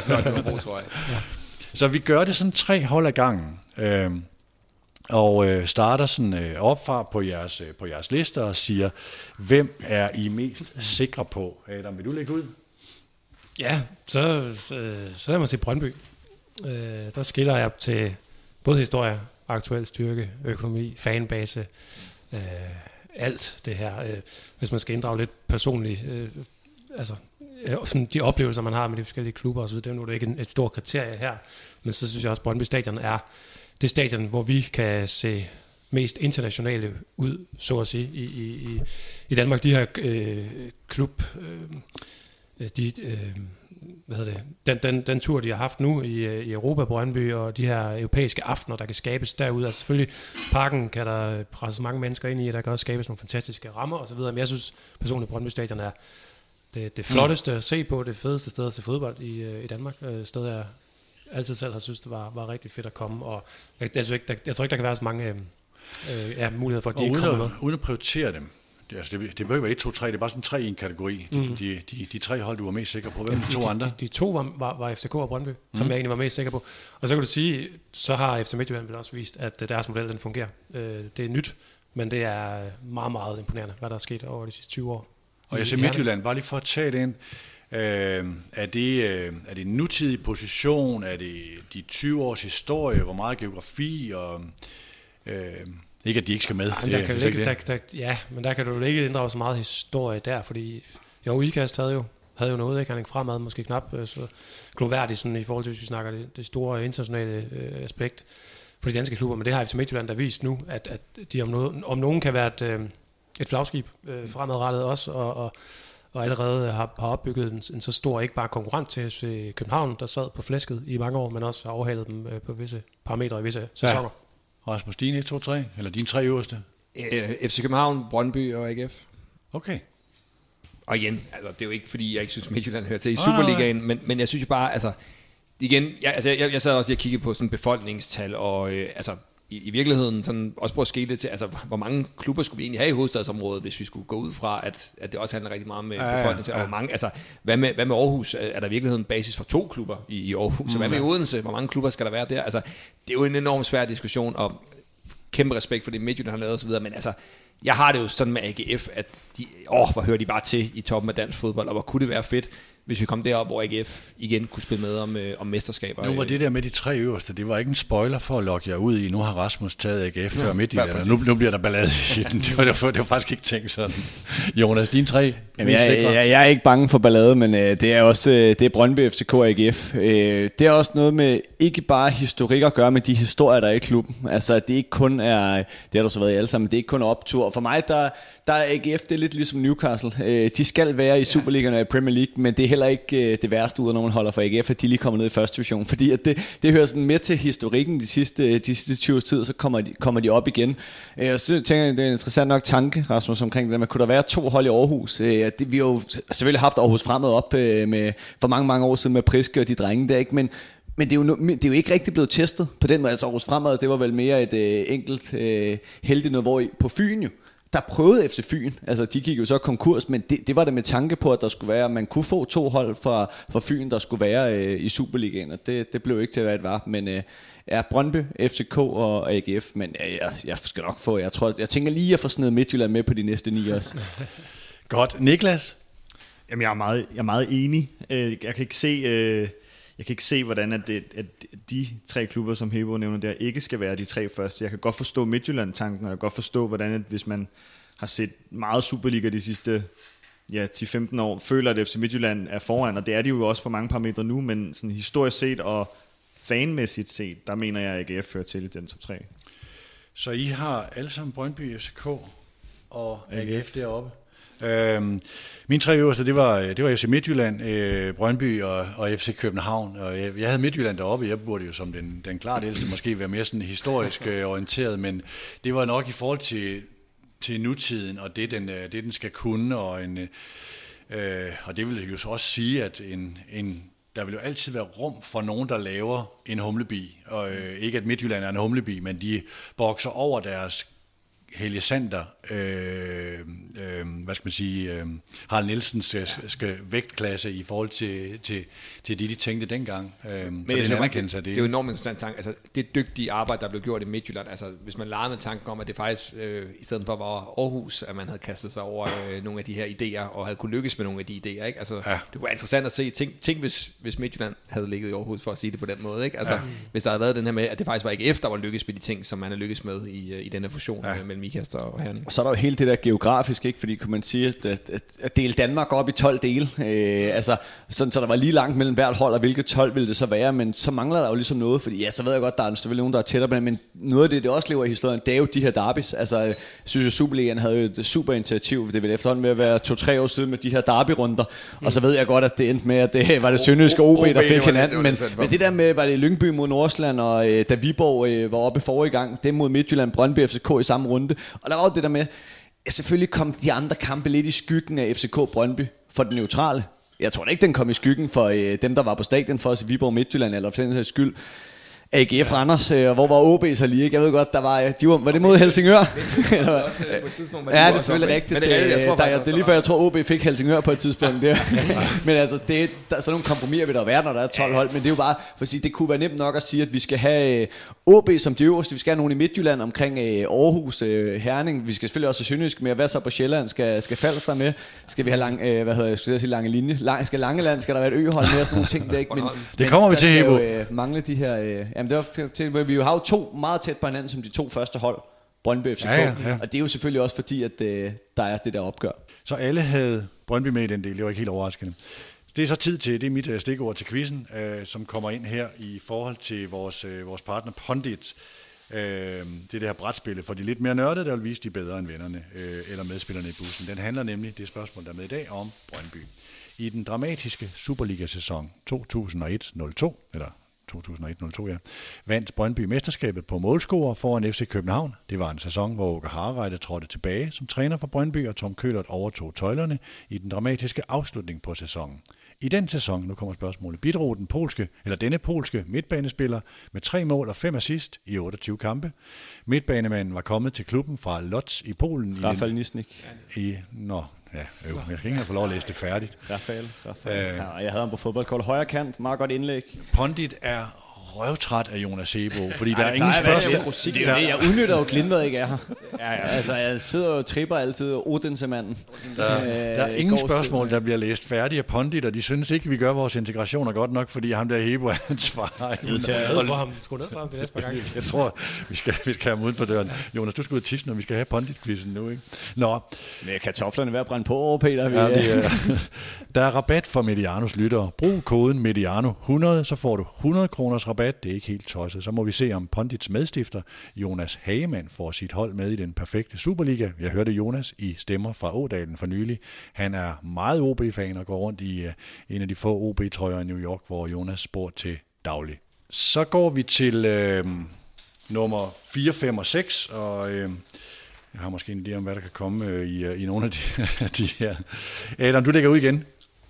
Så vi gør det sådan tre hold ad gangen. Øh, og øh, starter sådan øh, opfra på jeres, øh, på jeres lister og siger, hvem er I mest sikre på? Adam, vil du lægge ud? Ja, så, så, så lad mig se Brøndby. Øh, der skiller jeg til både historie, aktuel styrke, økonomi, fanbase, øh, alt det her. Øh, hvis man skal inddrage lidt personligt, øh, altså sådan de oplevelser, man har med de forskellige klubber og så videre, det er nu ikke et stort kriterie her, men så synes jeg også, at Brøndby Stadion er det stadion, hvor vi kan se mest internationale ud, så at sige, i, i, i Danmark. De her øh, klub, øh, de, øh, hvad hedder det, den, den, den tur, de har haft nu i, i Europa, Brøndby, og de her europæiske aftener, der kan skabes derude. Altså selvfølgelig, parken kan der presse mange mennesker ind i, og der kan også skabes nogle fantastiske rammer osv., men jeg synes personligt, Brøndby Stadion er det, det flotteste at se på, det fedeste sted at se fodbold i, i Danmark. Et sted, jeg altid selv har synes, det var, var rigtig fedt at komme, og jeg, jeg, synes ikke, der, jeg tror ikke, der kan være så mange øh, ja, muligheder for, at de ikke kommer med. Uden at prioritere dem, det, altså det, det behøver ikke være et, to, tre, det er bare sådan tre i en kategori. De, mm. de, de, de tre hold, du var mest sikker på. Hvem er de to de, andre? De, de to var, var, var F C K og Brøndby, mm. som jeg egentlig var mest sikker på. Og så kan du sige, så har F C Midtjylland vel også vist, at deres model, den fungerer. Det er nyt, men det er meget, meget imponerende, hvad der er sket over de sidste tyve år. Og jeg ser Midtjylland, bare lige for at tage det ind, øh, er, det, øh, er det en nutidig position, er det de tyve års historie, hvor meget geografi, og øh, ikke at de ikke skal med. Ja, men, der kan ikke, der, der, ja, men der kan du ikke inddrage så meget historie der, fordi jo, Ikast havde jo, havde jo noget, ikke? Han ikke fremad, måske knap så gloværdigt sådan, i forhold til, hvis vi snakker det, det store internationale øh, aspekt for de danske klubber, men det har F C Midtjylland der vist nu, at, at de om, noget, om nogen kan være et, øh, et flagskib øh, fremadrettet også, og, og, og allerede har, har opbygget en, en så stor, ikke bare konkurrent til F C København, der sad på flæsket i mange år, men også har overhalet dem øh, på visse parametre i visse sæsoner. Ja. Rasmus, dine et, to, tre, eller dine tre øverste? Øh, F C København, Brøndby og A G F. Okay. Og igen, altså, det er jo ikke, fordi jeg ikke synes, Midtjylland hører til i Superligaen, men, men jeg synes jo bare, altså, igen, jeg, altså, jeg, jeg sad også lige og kiggede på sådan befolkningstal, og øh, altså, i, i virkeligheden sådan, også prøve at skele til, altså, hvor mange klubber skulle vi egentlig have i hovedstadsområdet, hvis vi skulle gå ud fra, at, at det også handler rigtig meget om ja, befolkningstal, ja, ja. Og hvor mange, altså, hvad med, hvad med Aarhus? Er der i virkeligheden basis for to klubber i, i Aarhus? Mm, så hvad med Odense? Hvor mange klubber skal der være der? Altså, det er jo en enormt svær diskussion, og kæmpe respekt for det Midtjylland har lavet og så videre, men altså, jeg har det jo sådan med A G F, at de, åh, hvor hører de bare til i toppen af dansk fodbold, og hvor kunne det være fedt, hvis vi kom derop, hvor A G F igen kunne spille med om, øh, om mesterskaber. Nu var det der med de tre øverste, det var ikke en spoiler for at lokke jer ud i. Nu har Rasmus taget A G F ja, før Midtjylland, nu, nu bliver der ballade i den. Det var, det var, det var faktisk ikke tænkt sådan. Jonas, dine tre? Jamen, jeg, jeg, jeg er ikke bange for ballade, men øh, det er også øh, det er Brøndby, F C K og A G F. Øh, det er også noget med ikke bare historik at gøre med de historier, der er i klubben. Altså, det ikke kun er, det har du så været i alle sammen, det er ikke kun optur. For mig, der, der er A G F, det er lidt ligesom Newcastle. Øh, de skal være i Superligaen og i Premier League, men det er heller ikke øh, det værste ud af nogen holder for A G F, at de lige kommer ned i første division. Fordi at det, det hører sådan med til historikken de sidste, de sidste tyve års tid, så kommer de, kommer de op igen. Øh, og så tænker jeg, det er en interessant nok tanke, Rasmus, omkring det, men kunne der være to hold i Aarhus? Øh, det, vi har jo selvfølgelig haft Aarhus Fremad op øh, med, for mange, mange år siden med Priske og de drenge der, ikke? Men Men det er, jo, det er jo ikke rigtig blevet testet på den måde. Altså Aarhus Fremad, det var vel mere et øh, enkelt øh, heldigt noget, hvor I, på Fyn jo, der prøvede F C Fyn, altså de gik jo så konkurs, men det, det var det med tanke på, at der skulle være, man kunne få to hold fra, fra Fyn, der skulle være øh, i Superligaen, og det, det blev ikke til, hvad det var, men øh, er Brøndby, F C K og A G F, men øh, jeg, jeg skal nok få, jeg tror, jeg tænker lige at få snedet Midtjylland med på de næste ni år. Godt. Niklas? Jamen jeg er meget, jeg er meget enig. Jeg kan ikke se... Øh Jeg kan ikke se, hvordan at, det, at de tre klubber, som Hebo nævner der, ikke skal være de tre første. Jeg kan godt forstå Midtjylland-tanken, og jeg kan godt forstå, hvordan at, hvis man har set meget Superliga de sidste ja, ti til femten år, føler, at F C Midtjylland er foran, og det er de jo også på mange parametre nu, men sådan historisk set og fanmæssigt set, der mener jeg, at A G F fører til i den top tre. Så I har alle sammen Brøndby, F C K og A G F deroppe? Øhm, mine tre øverste, det var, det var F C Midtjylland, øh, Brøndby og, og F C København, og jeg, jeg havde Midtjylland deroppe. Jeg burde jo som den, den klart ældste måske være mere sådan historisk øh, orienteret, men det var nok i forhold til, til nutiden og det den, det den skal kunne, og, en, øh, og det vil jo så også sige, at en, en, der vil jo altid være rum for nogen, der laver en humlebi, og øh, ikke at Midtjylland er en humlebi, men de bokser over deres Helge Sander, øh, øh, hvad skal man sige, øh, Harald Nielsens øh, skal vægtklasse i forhold til, til, til de, de tænkte dengang. Øh, Men det, det, er det, det, det. det er jo enormt interessant tanke. Altså, det dygtige arbejde, der blev gjort i Midtjylland, altså hvis man legede med tanken om, at det faktisk, øh, i stedet for at være Aarhus, at man havde kastet sig over øh, nogle af de her idéer, og havde kunne lykkes med nogle af de idéer, ikke? Altså, ja. Det var interessant at se. Tænk, tænk hvis, hvis Midtjylland havde ligget i Aarhus, for at sige det på den måde, ikke? Altså, ja. Hvis der havde været den her med, at det faktisk var ikke efter, var lykkes med de ting, som man har lykkes med i, i denne fusion ja. mellem Ikast og Herning. Og så er der jo hele det der geografisk, ikke? Fordi kunne man sige, at, at, at dele Danmark op i tolv dele, øh, altså sådan, så der var lige langt mellem hvert hold, og hvilket tolv ville det så være, men så mangler der jo ligesom noget, fordi ja, så ved jeg godt, der er selvfølgelig nogen, der er tættere på det, men noget af det, det også lever i historien, det er jo de her derbys. Altså, jeg synes jo, Superligaen havde jo et super initiativ, det ville efterhånden med at være to-tre år siden med de her derbyrunder, mm. og så ved jeg godt, at det endte med, at det var det sønderjyske O B, der fik hinanden, men, men det der med, var det Lyngby mod Nordsjælland, og øh, da Viborg øh, var oppe forrige gang, det mod Midtjylland, Brøndby, F C K i samme runde, og der var jo det der med, selvfølgelig kom de andre kampe lidt i skyggen af F C K Brøndby for den neutrale. Jeg tror da ikke, den kom i skyggen for øh, dem, der var på stadion for os i Viborg Midtjylland, eller for den sags skyld. A G F Randers, øh, hvor var O B så lige? Jeg ved godt, der var, de var, var det mod Helsingør? Ja, det er selvfølgelig rigtigt. Det, det, det, der, det er lige før, jeg tror, O B fik Helsingør på et tidspunkt. Det, men altså, det, der er sådan nogle kompromiser, vil der være, når der er tolv hold. Men det er jo bare, for at sige, det kunne være nemt nok at sige, at vi skal have O B som de øverste. Vi skal have nogen i Midtjylland omkring Aarhus, Herning. Vi skal selvfølgelig også have Sønderjysk med. Hvad så på Sjælland? Skal, skal Falster med? Skal vi have lang, øh, hvad hedder jeg, skulle jeg sige, lange linje? Lang, skal Langeland? Skal der være et øhold med? Sådan nogle ting der, ikke? Men, det kommer men, vi til, Hebo. Øh, mangle de her... Øh, jamen, det var til, til, vi jo har jo to meget tæt på hinanden som de to første hold, Brøndby F C K, ja, ja, ja. Og det er jo selvfølgelig også fordi, at øh, der er det der opgør. Så alle havde Brøndby med i den del, det var ikke helt overraskende. Det er så tid til, det er mit stikord til quizzen, øh, som kommer ind her i forhold til vores, øh, vores partner Pondit. Øh, det er det her brætspil for de lidt mere nørdede, der vil vise de bedre end vennerne øh, eller medspillerne i bussen. Den handler nemlig, det spørgsmål der er med i dag, om Brøndby. I den dramatiske Superliga-sæson to tusind og et nul to, eller to tusind og et nul to, ja, vandt Brøndby mesterskabet på målscorer foran F C København. Det var en sæson, hvor Åke Hareide trådte tilbage som træner for Brøndby, og Tom Køhlert overtog tøjlerne i den dramatiske afslutning på sæsonen. I den sæson, nu kommer spørgsmålet, bidrog den polske, eller denne polske midtbanespiller med tre mål og fem assist i otteogtyve kampe. Midtbanemanden var kommet til klubben fra Lodz i Polen. Rafael Nisnik. I, nå, ja, øv, jeg skal ikke få lov at læse det færdigt. Rafael, Rafael. Øh, ja, jeg havde ham på fodboldkort. Højre kant, meget godt indlæg. Pondit er røvtræt af Jonas Hebo, fordi der er ingen spørgsmål. Det er jo det, jeg udnytter jo Glindvad ikke er her. Ja, ja, altså, jeg sidder og tripper altid Odense-manden. Der, øh, der er ingen spørgsmål, der bliver læst færdigt af Pondit, og de synes ikke, vi gør vores integrationer godt nok, fordi ham der Hebo er ansvar. Jeg tror, vi skal, vi skal have ham uden for døren. Jonas, du skal ud og tisse, når vi skal have Pondit-quizzen nu, ikke? Nå. Men kartoflerne ved at brænde på over, Peter. Ja, det er, der er rabat for Medianos lyttere. Brug koden Mediano hundrede, så får du hundrede kroners rabat. Det er ikke helt tosset. Så må vi se, om Pondits medstifter Jonas Hagemann får sit hold med i den perfekte Superliga. Jeg hørte Jonas i Stemmer fra Ådalen for nylig. Han er meget O B-fan og går rundt i uh, en af de få O B-trøjer i New York, hvor Jonas bor til daglig. Så går vi til øh, nummer fire, fem og seks, og øh, jeg har måske en idé om, hvad der kan komme øh, i, uh, i nogle af de, de her. Adam, du lægger ud igen.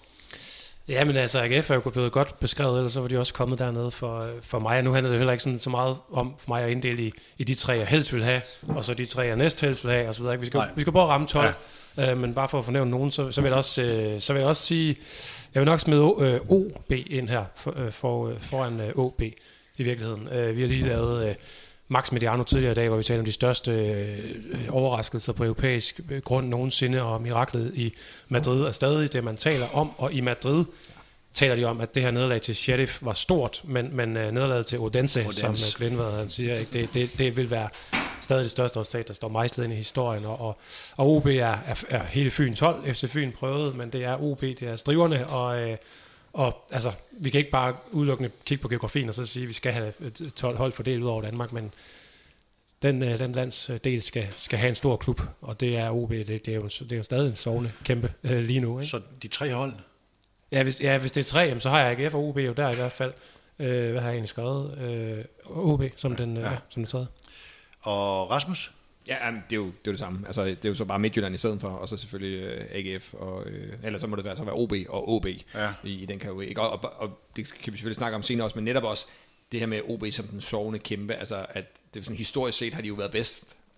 Ja, men altså, A G F er jo blevet godt beskrevet, ellers så var de også kommet dernede for, for mig, og nu handler det heller ikke sådan så meget om for mig at inddele i, i de tre, jeg helst vil have, og så de tre, jeg næst helst vil have, og så videre. Vi skal, vi skal bare ramme tolv, ja. øh, men bare for at fornævne nogen, så, så, vil jeg også, øh, så vil jeg også sige, jeg vil nok smide øh, O B ind her for, øh, for, øh, foran øh, O B i virkeligheden. Øh, vi har lige lavet... Øh, Max Mediano tidligere i dag, hvor vi talte om de største øh, overraskelser på europæisk grund nogensinde, og miraklet i Madrid er stadig det, man taler om, og i Madrid taler de om, at det her nederlag til Sheriff var stort, men, men uh, nederlaget til Odense, Odense. som uh, Glindvad han siger, ikke? Det, det, det vil være stadig det største resultat, der står mejslet ind i historien, og, og, og O B er, er, er hele Fyns hold, F C Fyn prøvede, men det er O B, det er striverne, og... Øh, Og altså, vi kan ikke bare udelukkende kigge på geografien og så sige, at vi skal have tolv hold fordelt ud over Danmark, men den, den landsdel skal, skal have en stor klub, og det er O B, det, det, er, jo, det er jo stadig en sovende kæmpe øh, lige nu. Ikke? Så de tre hold? Ja, hvis, ja, hvis det er tre, jamen, så har jeg A G F og O B jo der i hvert fald. Øh, hvad har jeg egentlig skrevet? Øh, O B som den, ja. øh, som den tredje. Og Rasmus? Ja, det er, jo, det er jo det samme. Altså, det er jo så bare Midtjylland i stedet for, og så selvfølgelig øh, A G F, og, øh, eller så må det være, så være O B og O B ja. i, i den kategori. Og, og, og det kan vi selvfølgelig snakke om senere også, men netop også det her med O B som den sovende kæmpe, altså at det sådan historisk set har de jo været bedst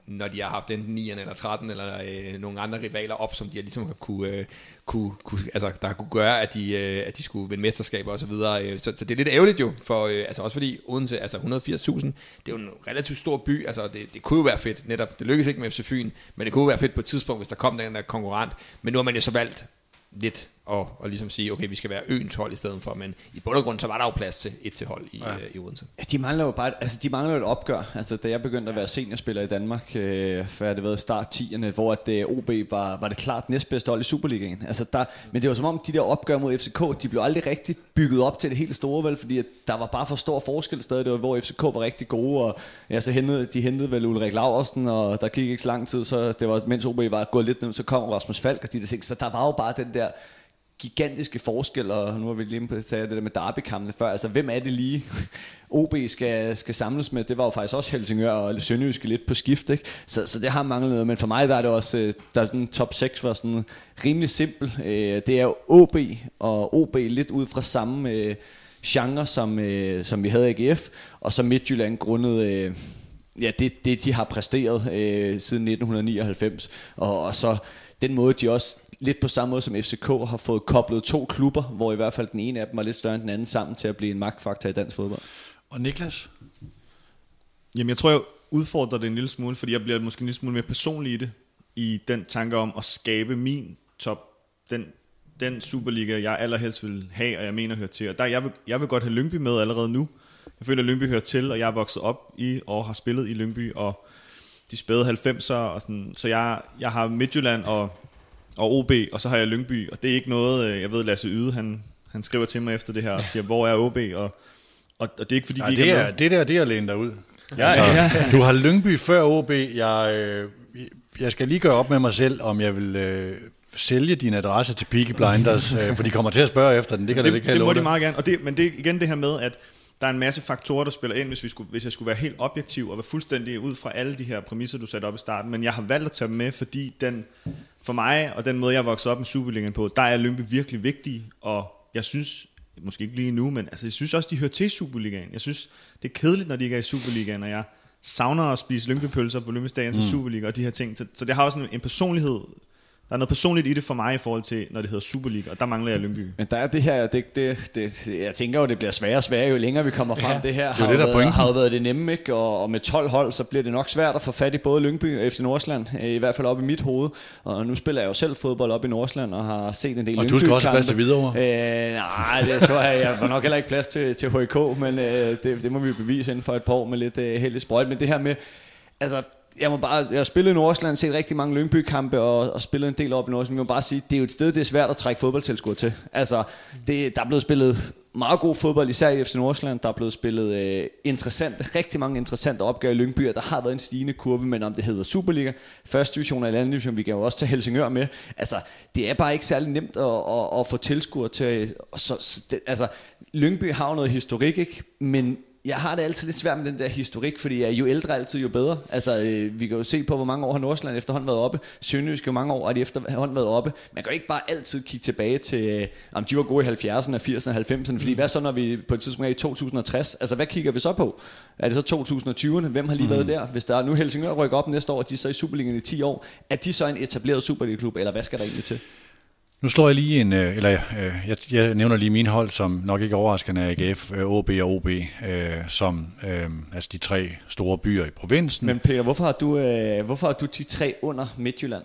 når de har haft enten nierne eller tretten eller øh, nogle andre rivaler op, som de har ligesom kunne, øh, kunne, kunne altså der kunne gøre, at de, øh, at de skulle vinde mesterskaber og så videre. Så, så det er lidt ærgerligt jo, for øh, altså også fordi Odense, altså et hundrede og firs tusind, det er jo en relativt stor by, altså det, det kunne jo være fedt netop, det lykkedes ikke med F C Fyn, men det kunne jo være fedt på et tidspunkt, hvis der kom den der konkurrent, men nu har man jo så valgt lidt og, og ligesom sige, okay, vi skal være øens hold i stedet for, men i bund og grund, så var der jo plads til et til hold i, ja. øh, i Odense. Ja, de mangler jo bare, altså de mangler jo et opgør. Altså da jeg begyndte at være seniorspiller i Danmark, øh, før det var start tierne, hvor at det, O B var, var det klart næstbedste hold i Superligaen. Altså der, men det var som om de der opgør mod F C K, de blev aldrig rigtig bygget op til det helt store, vel, fordi at der var bare for stor forskel stadig, det var, hvor F C K var rigtig gode, og ja, så hentede, de hentede vel Ulrik Laursen, og der gik ikke så lang tid, så det var, mens O B var gået lidt ned, så kom Rasmus Falk og de der ting, så der var jo bare den der gigantiske forskel, og nu har vi lige på det der med derbykampene før, altså hvem er det lige O B skal, skal samles med? Det var jo faktisk også Helsingør og Sønderjyske lidt på skift, ikke? Så, så det har manglet noget, men for mig der er det også, der er sådan top seks var sådan rimelig simpel. Det er jo O B og O B lidt ud fra samme genre, som, som vi havde i A G F, og så Midtjylland grundet ja, det, det de har præsteret øh, siden nitten nioghalvfems, og, og så den måde de også lidt på samme måde som F C K har fået koblet to klubber, hvor i hvert fald den ene af dem var lidt større end den anden sammen til at blive en magtfaktor i dansk fodbold. Og Niklas? Jamen jeg tror jeg udfordrer det en lille smule, fordi jeg bliver måske en lille smule mere personlig i det, i den tanke om at skabe min top, den, den Superliga jeg allerhelst vil have, og jeg mener hører til. Og der, jeg, vil, jeg vil godt have Lyngby med allerede nu. Jeg føler at Lyngby hører til, og jeg er vokset op i og har spillet i Lyngby, og de spæde halvfemser og sådan, så jeg, jeg har Midtjylland og, og O B, og så har jeg Lyngby, og det er ikke noget, jeg ved Lasse Yde, han, han skriver til mig efter det her og siger, hvor er O B, og, og, og det er ikke fordi, ja, de det ikke er, er med. det der, det er at læne dig ud. Ja, altså, ja, ja. Du har Lyngby før O B, jeg, øh, jeg skal lige gøre op med mig selv, om jeg vil øh, sælge din adresse til Peaky Blinders, øh, for de kommer til at spørge efter den, det kan det, det ikke det må de meget gerne, og det, men det er igen det her med, at der er en masse faktorer, der spiller ind, hvis, vi skulle, hvis jeg skulle være helt objektiv og være fuldstændig ud fra alle de her præmisser, du satte op i starten. Men jeg har valgt at tage dem med, fordi den, for mig og den måde, jeg voksede op med Superligaen på, der er Lyngby virkelig vigtig. Og jeg synes, måske ikke lige nu, men altså, jeg synes også, de hører til i Superligaen. Jeg synes, det er kedeligt, når de ikke er i Superligaen, og jeg savner at spise Lyngby-pølser på Lyngby Stadion til mm. Superliga og de her ting. Så, så det har også en, en personlighed. Der er noget personligt i det for mig i forhold til, når det hedder Superliga, og der mangler jeg Lyngby. Men der er det her, det, det, det, jeg tænker jo, det bliver sværere og sværere, jo længere vi kommer frem. Ja, det her det har, det, jo været, har jo været det nemme, ikke? Og, og med tolv hold, så bliver det nok svært at få fat i både Lyngby og F C Nordsjælland, i hvert fald op i mit hoved. Og nu spiller jeg jo selv fodbold op i Nordsjælland, og har set en del Lyngby-kampe. Og du skal også have plads til Hvidovre? Øh, nej, det tror jeg, jeg var nok heller ikke plads til, til H I K, men øh, det, det må vi bevise inden for et par år med lidt øh, heldig sprøjt. Men det her med, altså... Jeg må bare, jeg har spillet i Nordsjælland, set rigtig mange Lyngby-kampe og, og spillet en del op i Nordsjælland. Jeg må bare sige, det er jo et sted, det er svært at trække fodboldtilskuere til. Altså, det, der er blevet spillet meget god fodbold, især i F C Nordsjælland. Der er blevet spillet øh, interessante, rigtig mange interessante opgaver i Lyngby, og der har været en stigende kurve, men om det hedder Superliga, første division eller anden division, vi kan jo også tage Helsingør med. Altså, det er bare ikke særlig nemt at, at, at få tilskuere til. Så, så det, altså, Lyngby har jo noget historik, ikke? Men jeg har det altid lidt svært med den der historik, fordi jo ældre altid, jo bedre. Altså, øh, vi kan jo se på, hvor mange år har Nordsjælland efterhånden været oppe. Sønderjysk, hvor mange år har de efterhånden været oppe. Man kan jo ikke bare altid kigge tilbage til, øh, om de var gode i halvfjerdserne, firserne, halvfemserne. Fordi hvad så, når vi på et tidspunkt er i to tusind og tres? Altså, hvad kigger vi så på? Er det så to tusind og tyve? Hvem har lige mm. været der? Hvis der er nu Helsingør rykker op næste år, og de er så i Superligaen i ti år, er de så en etableret Superliga-klub, eller hvad skal der egentlig til? Nu slår jeg lige en, eller jeg, jeg nævner lige min hold, som nok ikke overraskende er A G F, O B og O B, øh, som øh, altså de tre store byer i provinsen. Men Peter, hvorfor har du, øh, hvorfor har du de tre under Midtjylland?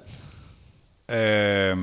Øh,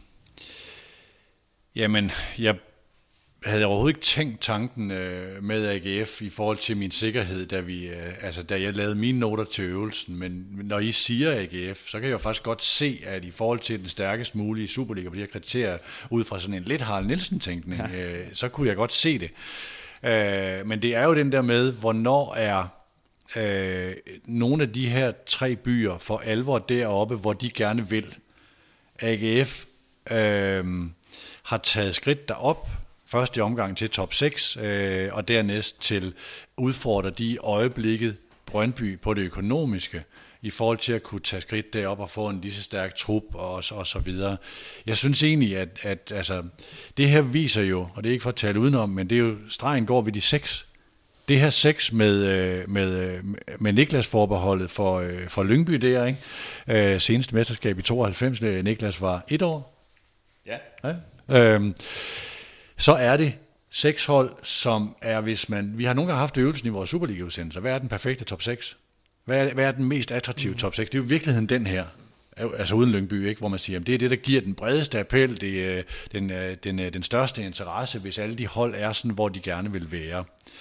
jamen, jeg havde overhovedet ikke tænkt tanken øh, med A G F i forhold til min sikkerhed, da, vi, øh, altså, da jeg lavede mine noter til øvelsen. Men når I siger A G F, så kan jeg jo faktisk godt se, at i forhold til den stærkest mulige Superliga på de her kriterier, ud fra sådan en lidt Harald Nielsen-tænkning, ja. øh, så kunne jeg godt se det. Øh, men det er jo den der med, hvornår er øh, nogle af de her tre byer for alvor deroppe, hvor de gerne vil. A G F øh, har taget skridt derop, første omgang til top seks, øh, og dernæst til udfordre de i øjeblikket Brøndby på det økonomiske, i forhold til at kunne tage skridt derop og få en lige så stærk trup og, og så videre. Jeg synes egentlig, at, at altså, det her viser jo, og det er ikke for at tale udenom, men det er jo, stregen går ved de seks. det her seks med, med, med Niklas forbeholdet for, for Lyngby der, ikke? Seneste mesterskab i tooghalvfems, Niklas var et år. Ja. ja. Øhm, så er det seks hold, som er, hvis man... Vi har nogle gange haft øvelsen i vores Superliga-udsendelser. Hvad er den perfekte top seks? Hvad er, hvad er den mest attraktive top seks? Det er jo i virkeligheden den her. Altså uden Lyngby, ikke? Hvor man siger, at det er det, der giver den bredeste appel, det er den, den, den største interesse, hvis alle de hold er sådan, hvor de gerne vil være.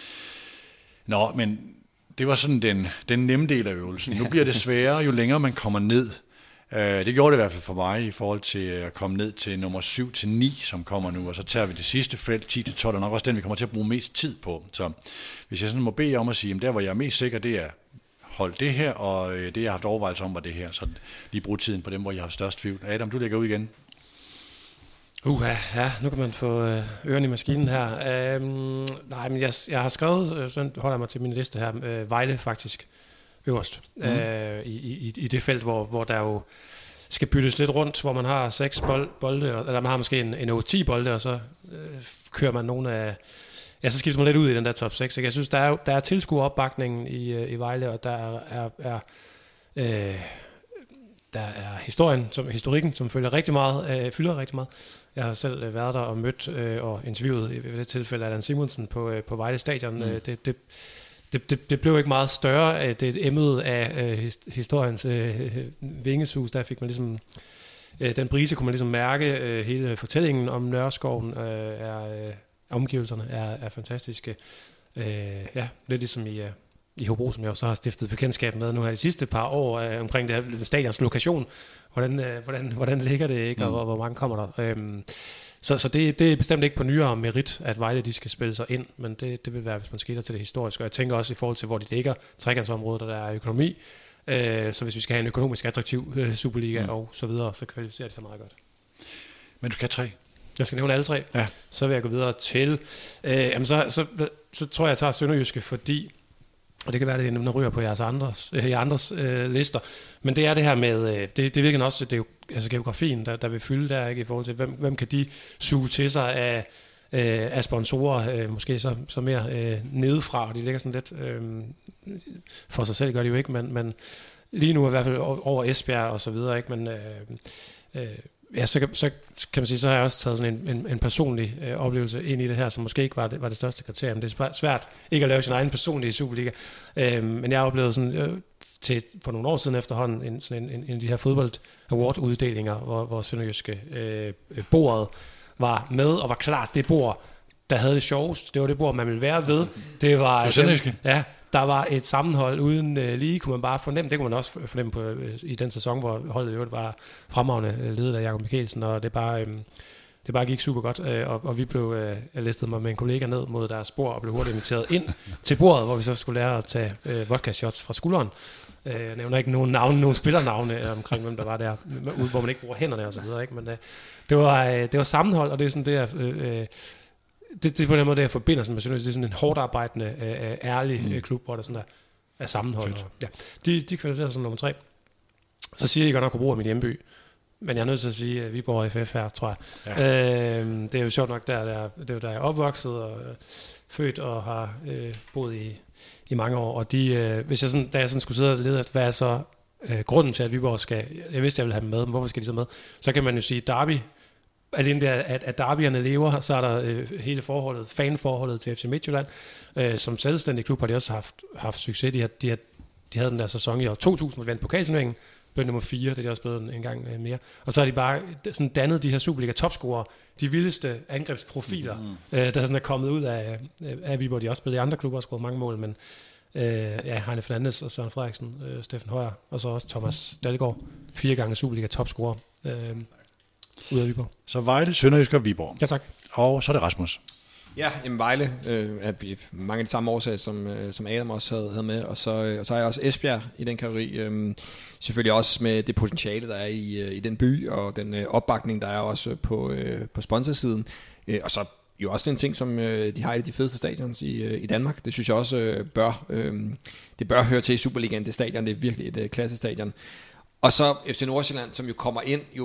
Nå, men det var sådan den, den nemme del af øvelsen. Nu bliver det sværere, jo længere man kommer ned. Det gjorde det i hvert fald for mig i forhold til at komme ned til nummer syv til ni, som kommer nu, og så tager vi det sidste felt, ti til tolv, og nok også den, vi kommer til at bruge mest tid på. Så hvis jeg sådan må bede om at sige, at der, hvor jeg er mest sikker, det er hold det her, og det, jeg har haft overvejelse om, var det her, så lige bruge tiden på dem, hvor jeg har størst tvivl. Adam, du lægger ud igen. Uha, ja, nu kan man få øh, ørerne i maskinen her. Øhm, nej, men jeg, jeg har skrevet, øh, sådan holder jeg mig til min liste her, øh, Vejle faktisk øverst, mm. øh, i, i, i det felt, hvor, hvor der jo skal byttes lidt rundt, hvor man har seks bold, bolde, eller man har måske en, en otte ti bolde, og så øh, kører man nogle af... Ja, så skifter man lidt ud i den der top seks. Ikke? Jeg synes, der er, der er tilskueropbakningen i, i Vejle, og der er, er, er, øh, der er historien, som, historikken, som følger rigtig meget, øh, fylder rigtig meget. Jeg har selv øh, været der og mødt øh, og interviewet i det tilfælde Allan Simonsen på, øh, på Vejle Stadion. Mm. Det, det, det, det, det blev ikke meget større. Det emmede af øh, historiens øh, vingesus. Der fik man ligesom... Øh, den brise kunne man ligesom mærke. Øh, hele fortællingen om Nørreskoven øh, er... Øh, omgivelserne er, er fantastiske. Øh, ja, lidt ligesom i, uh, i Hobro, som jeg også har stiftet bekendtskab med nu her de sidste par år, uh, omkring det her stadions lokation. Hvordan, uh, hvordan, hvordan ligger det, ikke, og mm. hvor, hvor mange kommer der? Um, så så det, det er bestemt ikke på nyere merit, at Vejle de skal spille sig ind, men det, det vil være, hvis man skiller til det historiske. Og jeg tænker også i forhold til, hvor de ligger, trekantsområdet, der er økonomi. Uh, så hvis vi skal have en økonomisk attraktiv uh, Superliga mm. og så videre, så kvalificerer det sig meget godt. Men du kan tre. Jeg skal nævne alle tre, ja. Så vil jeg gå videre til, øh, jamen så, så, så tror jeg, jeg tager Sønderjyske, fordi, og det kan være, det er ryger på jeres andres, øh, andres øh, lister, men det er det her med, øh, det, det virker også, det er jo, altså geografien, der, der vil fylde der, ikke, i forhold til, hvem, hvem kan de suge til sig af, øh, af sponsorer, øh, måske så, så mere øh, nedefra, og de ligger sådan lidt, øh, for sig selv gør de jo ikke, men, men lige nu i hvert fald over Esbjerg og så videre, ikke, men... Øh, øh, Ja, så kan, så kan man sige, så har jeg også taget sådan en, en, en personlig øh, oplevelse ind i det her, som måske ikke var det, var det største kriterium. Det er svært ikke at lave sin egen personlige Superliga, øh, men jeg har oplevet sådan, øh, til, for nogle år siden efterhånden en, sådan en, en, en af de her fodbold-award-uddelinger, hvor, hvor Sønderjyske øh, bordet var med og var klart det bord, der havde det sjovest. Det var det bord, man ville være ved. Det var Sønderjyske? Ja. Der var et sammenhold uden øh, lige, kunne man bare fornemme. Det kunne man også fornemme på, øh, i den sæson, hvor holdet jo var fremragende øh, ledet af Jakob Mikkelsen, og det bare, øh, det bare gik super godt. Øh, og, og vi blev, øh, jeg listede mig med en kollega ned mod deres bord, og blev hurtigt inviteret ind til bordet, hvor vi så skulle lære at tage øh, vodka-shots fra skulderen. Øh, jeg nævner ikke nogen navne, nogen spillernavne øh, omkring, hvem der var der, hvor man ikke bruger hænderne og så videre. Ikke? Men øh, det, var, øh, det var sammenhold, og det er sådan det, øh, øh, Det, det er på den måde, det jeg forbinder sig med Sønderjysk. Det er sådan en hårdt arbejdende, øh, ærlig mm. klub, hvor der sådan er, er sammenhold. Og, ja. De, de kvalificerer som nummer tre. Så siger I godt nok, at bruge min hjemby. Men jeg er nødt til at sige, at Viborg F F her, tror jeg. Ja. Øh, det er jo sjovt nok, der, der, det er jo der jeg er opvokset og øh, født og har øh, boet i, i mange år. Og de, øh, hvis jeg sådan, da jeg sådan skulle sidde og lede efter, hvad er så øh, grunden til, at Viborg skal... Jeg vidste, jeg ville have dem med, men hvorfor skal de så med? Så kan man jo sige, Derby... Alene der, at, at derbyerne lever, så er der øh, hele forholdet, fanforholdet til F C Midtjylland. Øh, som selvstændig klub har de også haft, haft succes. De, har, de, har, de havde den der sæson i år to tusind, hvor de vandt pokalturneringen, blev nummer fire, det er de også blevet en, en gang øh, mere. Og så har de bare sådan dannet de her Superliga-topscorer, de vildeste angrebsprofiler, mm. øh, der sådan er kommet ud af, af Viborg. De har også spillet i andre klubber og scoret mange mål, men øh, ja, Heine Fernandes og Søren Frederiksen, øh, Steffen Højer, og så også Thomas Dalgaard, fire gange Superliga-topscorer. Øh, ud af Viborg. Så Vejle, Sønderjysk og Viborg. Ja, tak. Og så er det Rasmus. Ja, jamen Vejle øh, er mange af de samme årsager, som, øh, som Adam også havde, havde med, og så, øh, og så er jeg også Esbjerg i den kategori. Øh, selvfølgelig også med det potentiale, der er i, øh, i den by, og den øh, opbakning, der er også på, øh, på sponsorsiden. Øh, og så jo også den ting, som øh, de har i de fedeste stadions i, øh, i Danmark. Det synes jeg også øh, bør, øh, det bør høre til i Superligaen. Det stadion, det er virkelig et øh, klassestadion. Og så F C Nordsjælland, som jo kommer ind jo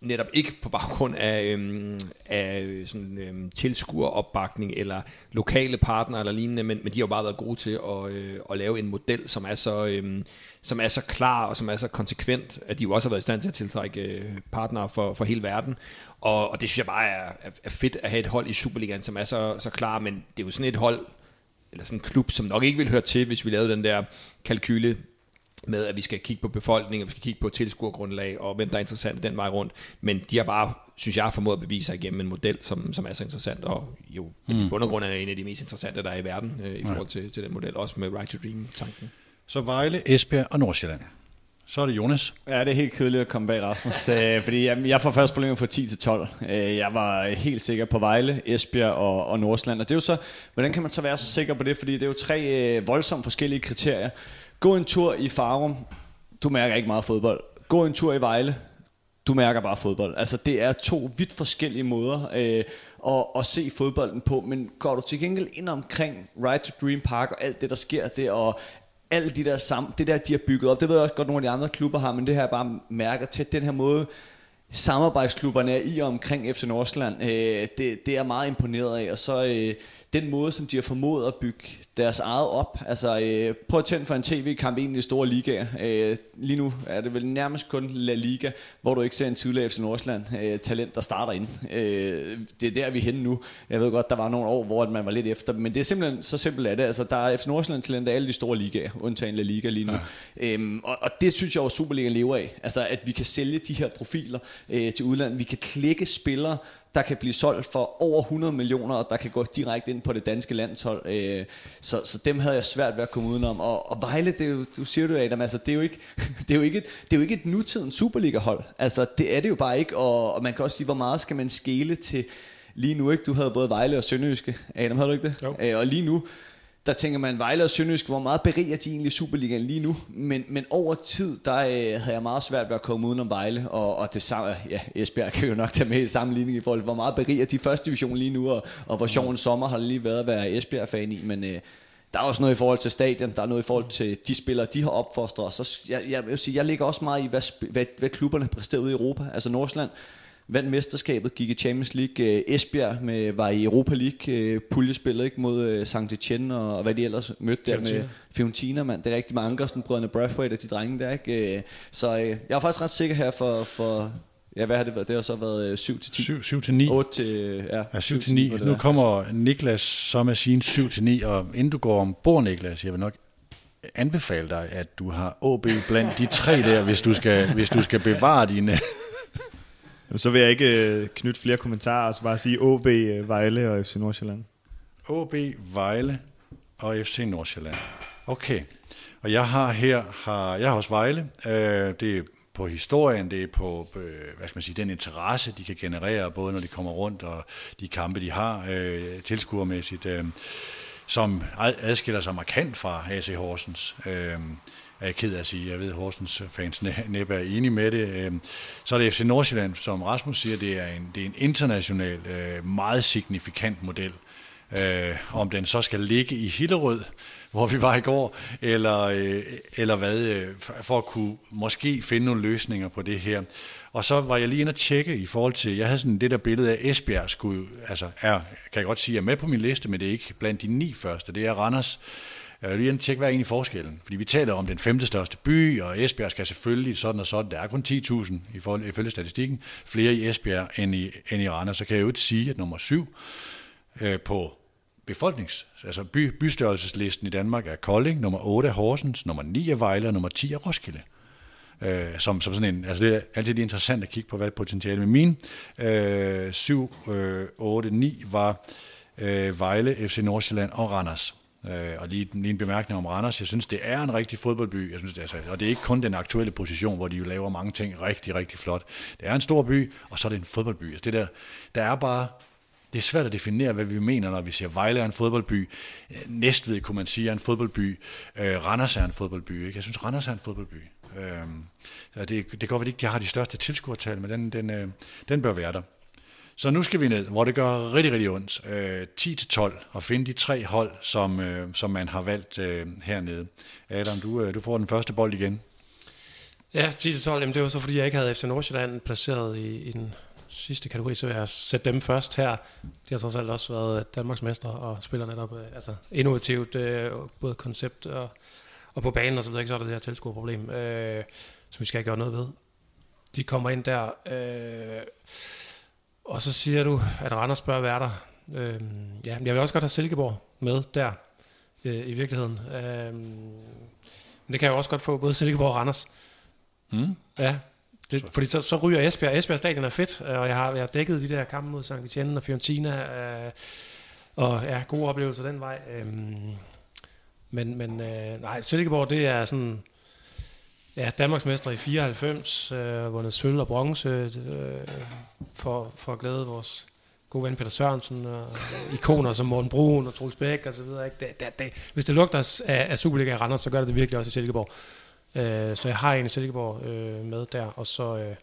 netop ikke på baggrund af, øhm, af sådan, øhm, tilskueropbakning eller lokale partnere eller lignende, men, men de har jo bare været gode til at, øh, at lave en model, som er så øhm, som er så klar og som er så konsekvent, at de jo også har været i stand til at tiltrække øh, partnere for, for hele verden. Og, og det synes jeg bare er, er fedt at have et hold i Superligaen, som er så, så klar, men det er jo sådan et hold, eller sådan en klub, som nok ikke vil høre til, hvis vi lavede den der kalkyle med, at vi skal kigge på befolkningen, og vi skal kigge på tilskuergrundlag, og hvem der er interessant den vej rundt. Men de har bare, synes jeg, formået at bevise sig igennem en model, som, som er så interessant, og jo mm. i bund og grund er en af de mest interessante, der er i verden, øh, i forhold til, til den model, også med Right to Dream-tanken. Så Vejle, Esbjerg og Nordsjælland. Så er det Jonas. Ja, det er helt kedeligt at komme bag Rasmus, øh, fordi jeg, jeg får først problemer fra ti til tolv. Øh, jeg var helt sikker på Vejle, Esbjerg og, og Nordsjælland, og det er jo så, hvordan kan man så være så sikker på det, fordi det er jo tre øh, voldsomt forskellige kriterier. Gå en tur i Farum, du mærker ikke meget fodbold. Gå en tur i Vejle, du mærker bare fodbold. Altså det er to vidt forskellige måder øh, at, at se fodbolden på, men går du til gengæld ind omkring Right to Dream Park og alt det, der sker der, og alt de der sam- det der, de har bygget op, det ved jeg også godt, nogle af de andre klubber har, men det her bare mærker til den her måde, samarbejdsklubberne er i og omkring F C Nordsjælland, øh, det, det er meget imponeret af, og så øh, den måde, som de har formået at bygge deres eget op, altså øh, prøv at tænde for en tv-kamp i en af de store ligaer, øh, lige nu er det vel nærmest kun La Liga, hvor du ikke ser en tidligere F C Nordsjælland øh, talent, der starter ind. Øh, det er der, vi er henne nu. Jeg ved godt, der var nogle år, hvor man var lidt efter, men det er simpelthen så simpelt af det. Altså, der er F C Nordsjælland talent af alle de store ligaer, undtagen La Liga lige nu. Ja. Øhm, og, og det synes jeg jo, Superligaen lever af. Altså, at vi kan sælge de her profiler øh, til udlandet. Vi kan klikke spillere, der kan blive solgt for over hundrede millioner, og der kan gå direkte ind på det danske landshold. Øh, så, så dem havde jeg svært ved at komme udenom. Og, og Vejle, det er jo, du siger du, Adam, altså, det er jo ikke, det er jo ikke, det er jo ikke et nutidens Superliga-hold. Altså, det er det jo bare ikke, og, og man kan også sige, hvor meget skal man skele til lige nu, ikke? Du havde både Vejle og Sønderjyske. Adam, havde du ikke det? Jo. Øh, og lige nu, der tænker man, Vejle og Sønderjyske, hvor meget beriger de egentlig Superligaen lige nu, men, men over tid, der øh, havde jeg meget svært ved at komme udenom Vejle, og, og det samme, ja, Esbjerg kan jo nok tage med i sammenligning i forhold til, hvor meget beriger de første division lige nu, og, og hvor sjov en sommer har det lige været at være Esbjerg-fan i, men øh, der er også noget i forhold til stadion, der er noget i forhold til de spillere, de har opfostret, så jeg, jeg vil sige, jeg ligger også meget i, hvad, hvad, hvad klubberne præsterer ude i Europa, altså Nordsjælland vandt mesterskabet, gik i Champions League, Esbjerg med, var i Europa League, puljespillet ikke, mod Saint Etienne og, og hvad de ellers mødte der med Fiorentina, mand. Det er rigtig mange Ankersen, brødrene Braithwaite og de drenge der, ikke? Så jeg er faktisk ret sikker her for, for ja, hvad har det været? Det har så været syv til ti. syv til ni. otte til, ja. Ja, syv til ni. Nu kommer Niklas så med sin syv til ni, og inden du går ombord, Niklas, jeg vil nok anbefale dig, at du har A B blandt de tre der, hvis du skal, hvis du skal bevare dine... Så vil jeg ikke øh, knytte flere kommentarer, og så bare sige A B, øh, Vejle og F C Nordsjælland. A B, Vejle og F C Nordsjælland. Okay. Og jeg har her, har, jeg har også Vejle. Øh, det er på historien, det er på, øh, hvad skal man sige, den interesse, de kan generere, både når de kommer rundt, og de kampe, de har øh, tilskuermæssigt, øh, som adskiller sig markant fra A C Horsens. Øh, er jeg ked af at sige. Jeg ved, at Horsens fans næppe er enige med det. Så er det F C Nordsjælland, som Rasmus siger, det er en, det er en international, meget signifikant model. Om den så skal ligge i Hillerød, hvor vi var i går, eller, eller hvad, for at kunne måske finde nogle løsninger på det her. Og så var jeg lige inde og tjekke i forhold til, jeg havde sådan det der billede af Esbjerg, skulle, altså er, kan jeg godt sige, er med på min liste, men det er ikke blandt de ni første. Det er Randers. Jeg vil lige tjekke, hvad er egentlig forskellen? Fordi vi taler om den femte største by, og Esbjerg skal selvfølgelig sådan og sådan. Der er kun ti tusind i forhold, ifølge statistikken, flere i Esbjerg end i, end i Randers. Så kan jeg jo ikke sige, at nummer syv øh, på befolknings, altså by, bystørrelseslisten i Danmark er Kolding, nummer otte er Horsens, nummer ni er Vejle, og nummer ti er Roskilde. Øh, som, som sådan en, altså det er altid interessant at kigge på, hvad potentiale med min. Øh, syv, otte, ni var øh, Vejle, F C Nordsjælland og Randers. Og lige, lige en bemærkning om Randers. Jeg synes, det er en rigtig fodboldby. Jeg synes, det er så, og det er ikke kun den aktuelle position, hvor de jo laver mange ting rigtig, rigtig flot. Det er en stor by, og så er det en fodboldby. Det der, der er bare, det er svært at definere, hvad vi mener, når vi siger, Vejle er en fodboldby. Næstved kunne man sige, er en fodboldby. Randers er en fodboldby. Ikke? Jeg synes, Randers er en fodboldby. Det, det kan godt være, at de har de største tilskuertal, men den, den, den bør være der. Så nu skal vi ned, hvor det gør rigtig, rigtig ondt. Øh, ti til tolv, og finde de tre hold, som, øh, som man har valgt øh, hernede. Adam, du, øh, du får den første bold igen. Ja, ti til tolv, jamen det var så fordi, jeg ikke havde F C Nordsjælland placeret i, i den sidste kategori, så vil jeg sætte dem først her. De har trods alt også været Danmarks mestre og spiller netop altså innovativt, øh, både koncept og, og på banen og så videre, ikke så er der det her tilskuerproblem, øh, som vi skal have gjort noget ved. De kommer ind der, øh, og så siger du, at Randers bør være der. Øh, ja, jeg vil også godt have Silkeborg med der, øh, i virkeligheden. Øh, men det kan jeg jo også godt få, både Silkeborg og Randers. Mm. Ja, det, fordi så, så ryger Esbjerg. Esbjerg stadion er fedt, og jeg har, jeg har dækket de der kampe mod Sankt Etienne og Fiorentina, øh, og ja, gode oplevelser den vej. Øh, men men øh, nej, Silkeborg, det er sådan, ja, Danmarks mestre i fireoghalvfems, øh, vundet sølv og bronze, øh, for, for at glæde vores gode ven Peter Sørensen, og ikoner som Morten Brun og Troels Bæk og så videre. Ikke? Det, det, det, hvis det lugter af, af Superliga i Randers, så gør det det virkelig også i Silkeborg. Øh, så jeg har en i Silkeborg øh, med der, og så øh,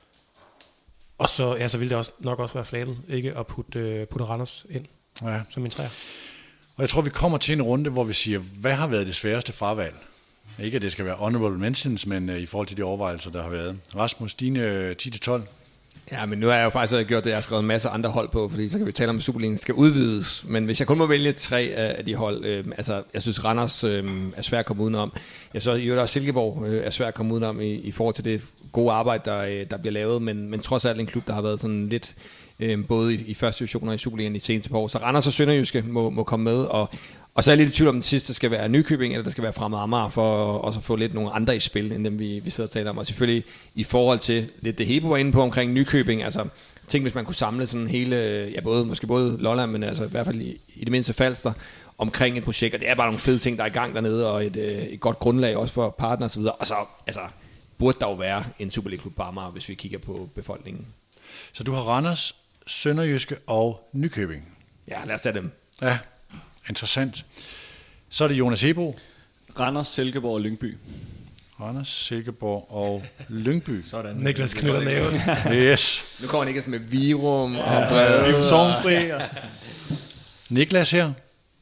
og så, ja, så vil det også, nok også være flabet, ikke at putte, øh, putte Randers ind Ja. som min træer. Og jeg tror, vi kommer til en runde, hvor vi siger, hvad har været det sværeste fravalg? Ikke at det skal være honorable mentions, men uh, i forhold til de overvejelser, der har været. Rasmus, dine uh, ti til tolv? Ja, men nu har jeg jo faktisk gjort det, jeg har skrevet en masse andre hold på, fordi så kan vi tale om, at Superligaen skal udvides. Men hvis jeg kun må vælge tre af de hold, øh, altså jeg synes Randers øh, er svært at komme udenom. Jeg synes jo, der Silkeborg øh, er svært at komme udenom i, i forhold til det gode arbejde, der, øh, der bliver lavet. Men, men trods alt en klub, der har været sådan lidt øh, både i, i første division og i Superligaen i seneste par år. Så Randers og Sønderjyske må, må komme med, og Og så er jeg lidt i tvivl om, den sidste skal være Nykøbing, eller der skal være Fremad Amager, for også at få lidt nogle andre i spil, end dem vi, vi sidder og taler om. Og selvfølgelig i forhold til lidt det Hebo var inde på omkring Nykøbing, altså tænk, hvis man kunne samle sådan hele, ja både, måske både Lolland, men altså i hvert fald i, i det mindste Falster, omkring et projekt, og det er bare nogle fede ting, der er i gang dernede, og et, et godt grundlag også for partner og så videre. Og så altså, burde der jo være en Superliga-klub på Amager, hvis vi kigger på befolkningen. Så du har Randers, Sønderjyske og Nykøbing. Ja, lad os tage dem. Ja, interessant. Så er det Jonas Hebo. Randers, Silkeborg og Lyngby. Randers, Silkeborg og Lyngby. Sådan. Niklas knytter næven. Yes. Nu kommer Niklas med Virum og Brede. Virum Sovnfri. Og... Niklas her.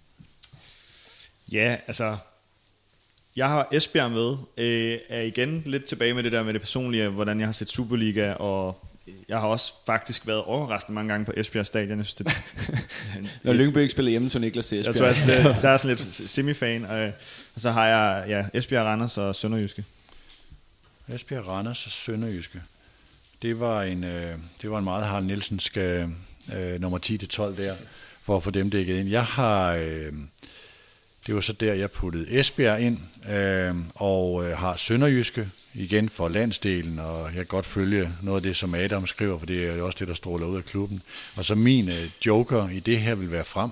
Ja, altså... Jeg har Esbjerg med. Øh, er igen lidt tilbage med det der med det personlige, hvordan jeg har set Superliga, og jeg har også faktisk været overraskende mange gange på Esbjerg Stadion. Jeg synes, det, Når Lyngby ikke spiller hjemme, så Niklas til Esbjerg. Jeg tror, altså, det, der er sådan lidt semifan, og, og så har jeg ja, Esbjerg, Randers og Sønderjyske. Esbjerg, Randers og Sønderjyske. Det var en, øh, det var en meget Harald Nielsensk øh, nummer ti til tolv der, for at få dem dækket ind. Jeg har... Øh, det var så der, jeg puttede Esbjerg ind, øh, og øh, har Sønderjyske igen for landsdelen, og jeg kan godt følge noget af det, som Adam skriver, for det er jo også det, der stråler ud af klubben. Og så min øh, joker i det her vil være Frem,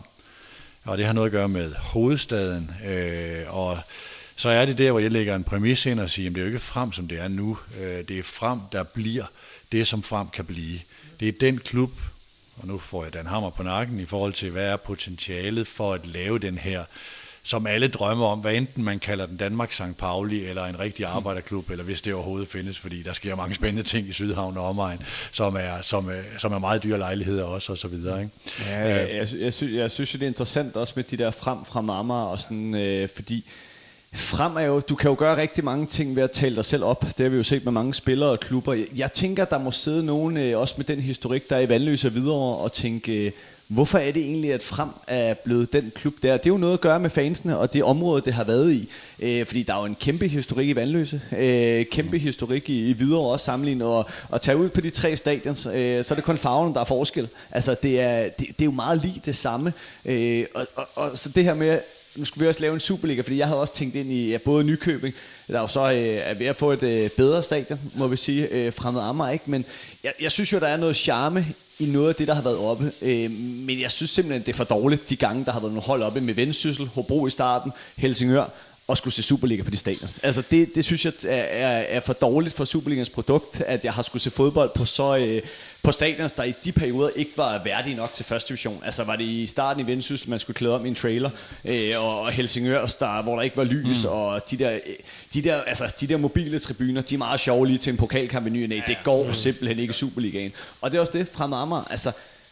og det har noget at gøre med hovedstaden, øh, og så er det der, hvor jeg lægger en præmis ind og siger, at det er jo ikke Frem, som det er nu. Øh, det er Frem, der bliver det, som Frem kan blive. Det er den klub, og nu får jeg Dan Hammer på nakken i forhold til, hvad er potentialet for at lave den her, som alle drømmer om, hvad enten man kalder den Danmark Sankt Pauli, eller en rigtig arbejderklub, eller hvis det overhovedet findes, fordi der sker mange spændende ting i Sydhavn og omegn, som er, som, som er meget dyre lejligheder også, og så videre. Ikke? Ja, jeg, jeg, jeg, synes, jeg synes jo, det er interessant også med de der Frem fra Amager, og sådan, øh, fordi Frem er jo, du kan jo gøre rigtig mange ting ved at tale dig selv op. Det har vi jo set med mange spillere og klubber. Jeg, jeg tænker, der må sidde nogen, øh, også med den historik, der er i Vanløse og videre, og tænke... Øh, hvorfor er det egentlig, at Frem er blevet den klub der? Det er jo noget at gøre med fansene og det område, det har været i. Øh, fordi der er jo en kæmpe historik i Vanløse, øh, kæmpe historik i, i Hvidovre også sammenlignet, og, og tage ud på de tre stadions, øh, så er det kun farven, der er forskel. Altså, det er, det, det er jo meget lige det samme. Øh, og, og, og så det her med, nu skal vi også lave en Superliga, fordi jeg havde også tænkt ind i ja, både Nykøbing, der jo så øh, er ved at få et øh, bedre stadion, må vi sige, øh, Fremad Amager, ikke? Men jeg, jeg synes jo, der er noget charme i noget af det, der har været oppe. Øh, men jeg synes simpelthen, det er for dårligt, de gange, der har været nogle hold oppe med Vendsyssel, Hobro i starten, Helsingør, og skulle se Superliga på de stadions. Altså det, det synes jeg er, er, er for dårligt for Superligans produkt, at jeg har skulle se fodbold på så øh, på stadions, der i de perioder ikke var værdige nok til første division. Altså var det i starten i Vendsyssel, man skulle klæde om i en trailer, øh, og Helsingør, der, hvor der ikke var lys, mm. og de der, de, der, altså, de der mobile tribuner, de er meget sjove lige til en pokalkamp i ny og næ. Det går simpelthen ikke i Superligaen. Og det er også det, Fremad Amager, altså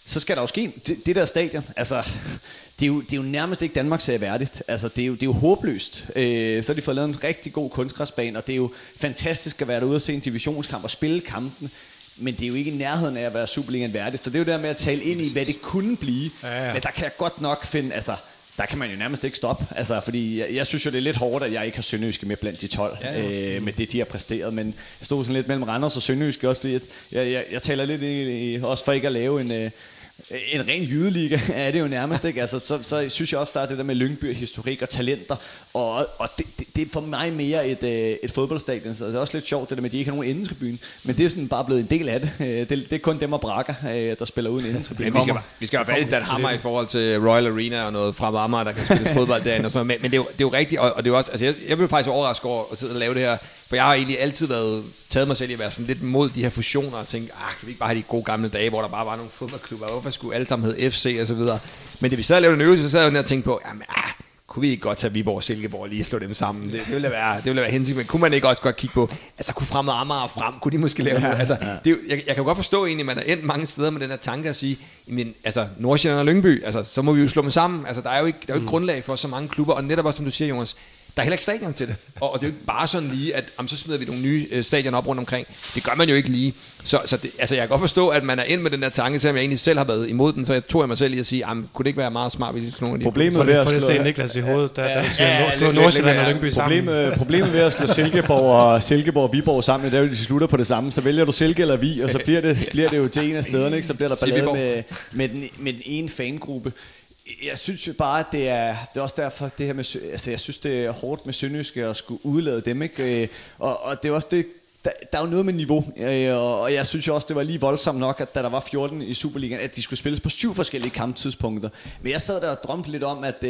så skal der jo ske det, det der stadion. Altså, det er, jo, det er jo nærmest ikke Danmark ser værdigt. Altså, det er jo, det er jo håbløst. Øh, så har de fået lavet en rigtig god kunstgræsbane, og det er jo fantastisk at være derude og se en divisionskamp og spille kampen. Men det er jo ikke i nærheden af at være Superligaen værdigt. Så det er jo der med at tale ind i, hvad det kunne blive. Ja, ja. Men der kan jeg godt nok finde, altså, der kan man jo nærmest ikke stoppe. Altså, fordi jeg, jeg synes jo, det er lidt hårdt, at jeg ikke har Sønderjyske med blandt de tolv, ja, ja. Øh, med det, de har præsteret. Men jeg stod sådan lidt mellem Randers og Sønderjyske også, fordi jeg, jeg, jeg, jeg taler lidt i, også for ikke at lave en... Øh, en ren jydeliga er det jo nærmest, ikke? Altså, så, så synes jeg også, der er det der med Lyngby, historik og talenter, og, og det, det, det er for mig mere et, et fodboldstadion, så det er også lidt sjovt, det der med, at de ikke har nogen endetribune, men det er sådan bare blevet en del af det. Det, det er kun dem og Brakker, der spiller uden endetribune. Ja, vi skal, vi skal have fat i Dan Hammer i forhold til Royal Arena og noget fra Amager, der kan spille fodbold derinde og sådan noget, men, men det, er jo, det er jo rigtigt, og, og det er jo også, altså jeg, jeg blev faktisk overrasket over at sidde og lave det her, for jeg har egentlig altid været, taget mig selv i at være sådan lidt mod de her fusioner og tænke, ah, kan vi ikke bare have de gode gamle dage, hvor der bare var nogle fodboldklubber, hvorfor skulle alle sammen hedde F C og så videre. Men det vi sad og lavede en øvelse, så sad jeg og tænkte på, jamen, ah, kunne vi ikke godt tage Viborg og Silkeborg og lige slå dem sammen? Det, det ville være, det ville være hensigt, men kunne man ikke også godt kigge på, altså kunne Fremad Amager frem, kunne de måske lave noget? Altså, det, jeg, jeg kan jo godt forstå egentlig, at man er endt mange steder med den her tanke at sige, men altså Nordsjælland og Lyngby, altså så må vi jo slå dem sammen. Altså der er jo ikke, der er jo ikke mm. grundlag for så mange klubber, og netop også som du siger, Jonas, der er heller ikke stadion til det. Og, og det er jo ikke bare sådan lige, at jamen, så smider vi nogle nye øh, stadioner op rundt omkring. Det gør man jo ikke lige. Så, så det, altså, jeg kan godt forstå, at man er ind med den der tanke, selvom jeg egentlig selv har været imod den, så jeg tog jeg mig selv i at sige, jamen, kunne det ikke være meget smart, hvis vi slår nogle af de... Problemet ved at slå... Prøv at se Niklas i hovedet, der, der ja, siger, ja, slå Nordsjælland og Lyngby sammen. Problemet, problemet ved at slå Silkeborg og, Silkeborg og Viborg sammen, det er jo, de slutter på det samme. Så vælger du Silke eller Vi, og så bliver det, bliver det jo til en af stederne, ikke? Så bliver der ballade med, med, den, med den ene fangruppe. Jeg synes jo bare, at det er, det er også derfor, det her med, altså jeg synes, det er hårdt med Sønderjyske at skulle udlade dem, ikke? Og, og det er også det, der, der er jo noget med niveau, og jeg synes jo også, det var lige voldsomt nok, at da der var fjorten i Superligaen, at de skulle spilles på syv forskellige kamptidspunkter. Men jeg sad der og drømte lidt om, at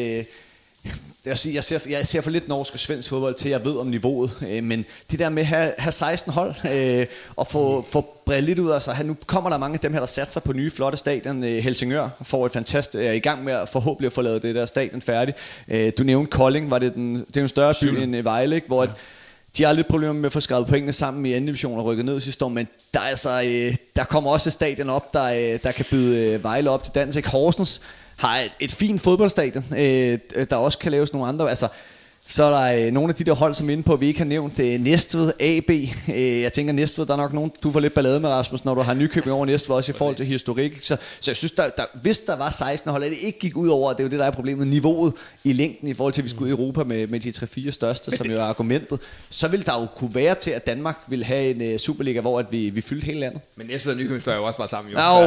jeg ser, jeg ser for lidt norsk og svensk fodbold til, jeg ved om niveauet, men det der med at have, have seksten hold og få, få bredt lidt ud af sig. Nu kommer der mange af dem her, der satser på nye flotte stadion. Helsingør får et fantastisk, er i gang med at forhåbentlig at få lavet det der stadion færdigt. Du nævnte Kolding, var det den, det er en større by end Vejle, hvor ja. De har lidt problemer med at få skrevet pointene sammen i anden division og rykket ned sidste år, men der, er altså, der kommer også et stadion op, der, der kan byde Vejle op til dans. Horsens har et, et fint fodboldstadion, øh, der også kan laves nogle andre. Altså, så er der øh, nogle af de der hold, som er inde på, vi ikke har nævnt. Øh, Næstved, A B. Øh, jeg tænker, Næstved, der er nok nogen, du får lidt ballade med, Rasmus, når du har Nykøbing over Næstved, også i forhold til historik. Så, så jeg synes, der, der, hvis der var seksten hold, at det ikke gik ud over, det er jo det, der er problemet, niveauet i længden, i forhold til, at vi skulle i Europa med, med de tre fire største, men som det, jo er argumentet, så vil der jo kunne være til, at Danmark vil have en uh, Superliga, hvor at vi, vi fyldte hele landet. Men Næstved og Nykøbing står jo også bare sammen, jo. Oh,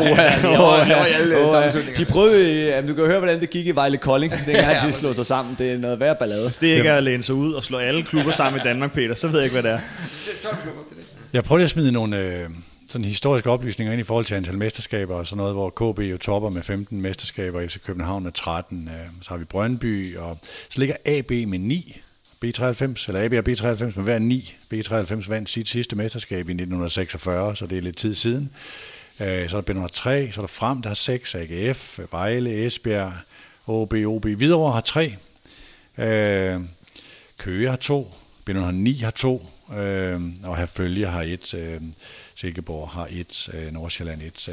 ja, de prøvede, uh, du kan jo høre, hvordan det gik i Vejle Kolding, dengang de slog sig sammen. Det er noget værre ballade. Hvis det ikke er at læne sig ud og slå alle klubber sammen i Danmark, Peter, så ved jeg ikke, hvad det er. Jeg prøvede at smide nogle øh, sådan historiske oplysninger ind i forhold til antal mesterskaber og sådan noget, hvor K B jo topper med femten mesterskaber, F C København med tretten, øh, så har vi Brøndby, og så ligger A B med ni, B treoghalvfems, eller A B og B treoghalvfems med hver ni. B treoghalvfems vandt sit sidste mesterskab i nitten seksogfyrre, så det er lidt tid siden. Øh, så er der B nummer tre, så er der Frem, der har seks, A G F, Vejle, Esbjerg, O B, O B, Hvidovre har tre, øh, Køge har to, B nummer ni har to, øh, og Herfølge har et, øh, Silkeborg har et, øh, Nordsjælland et. Øh.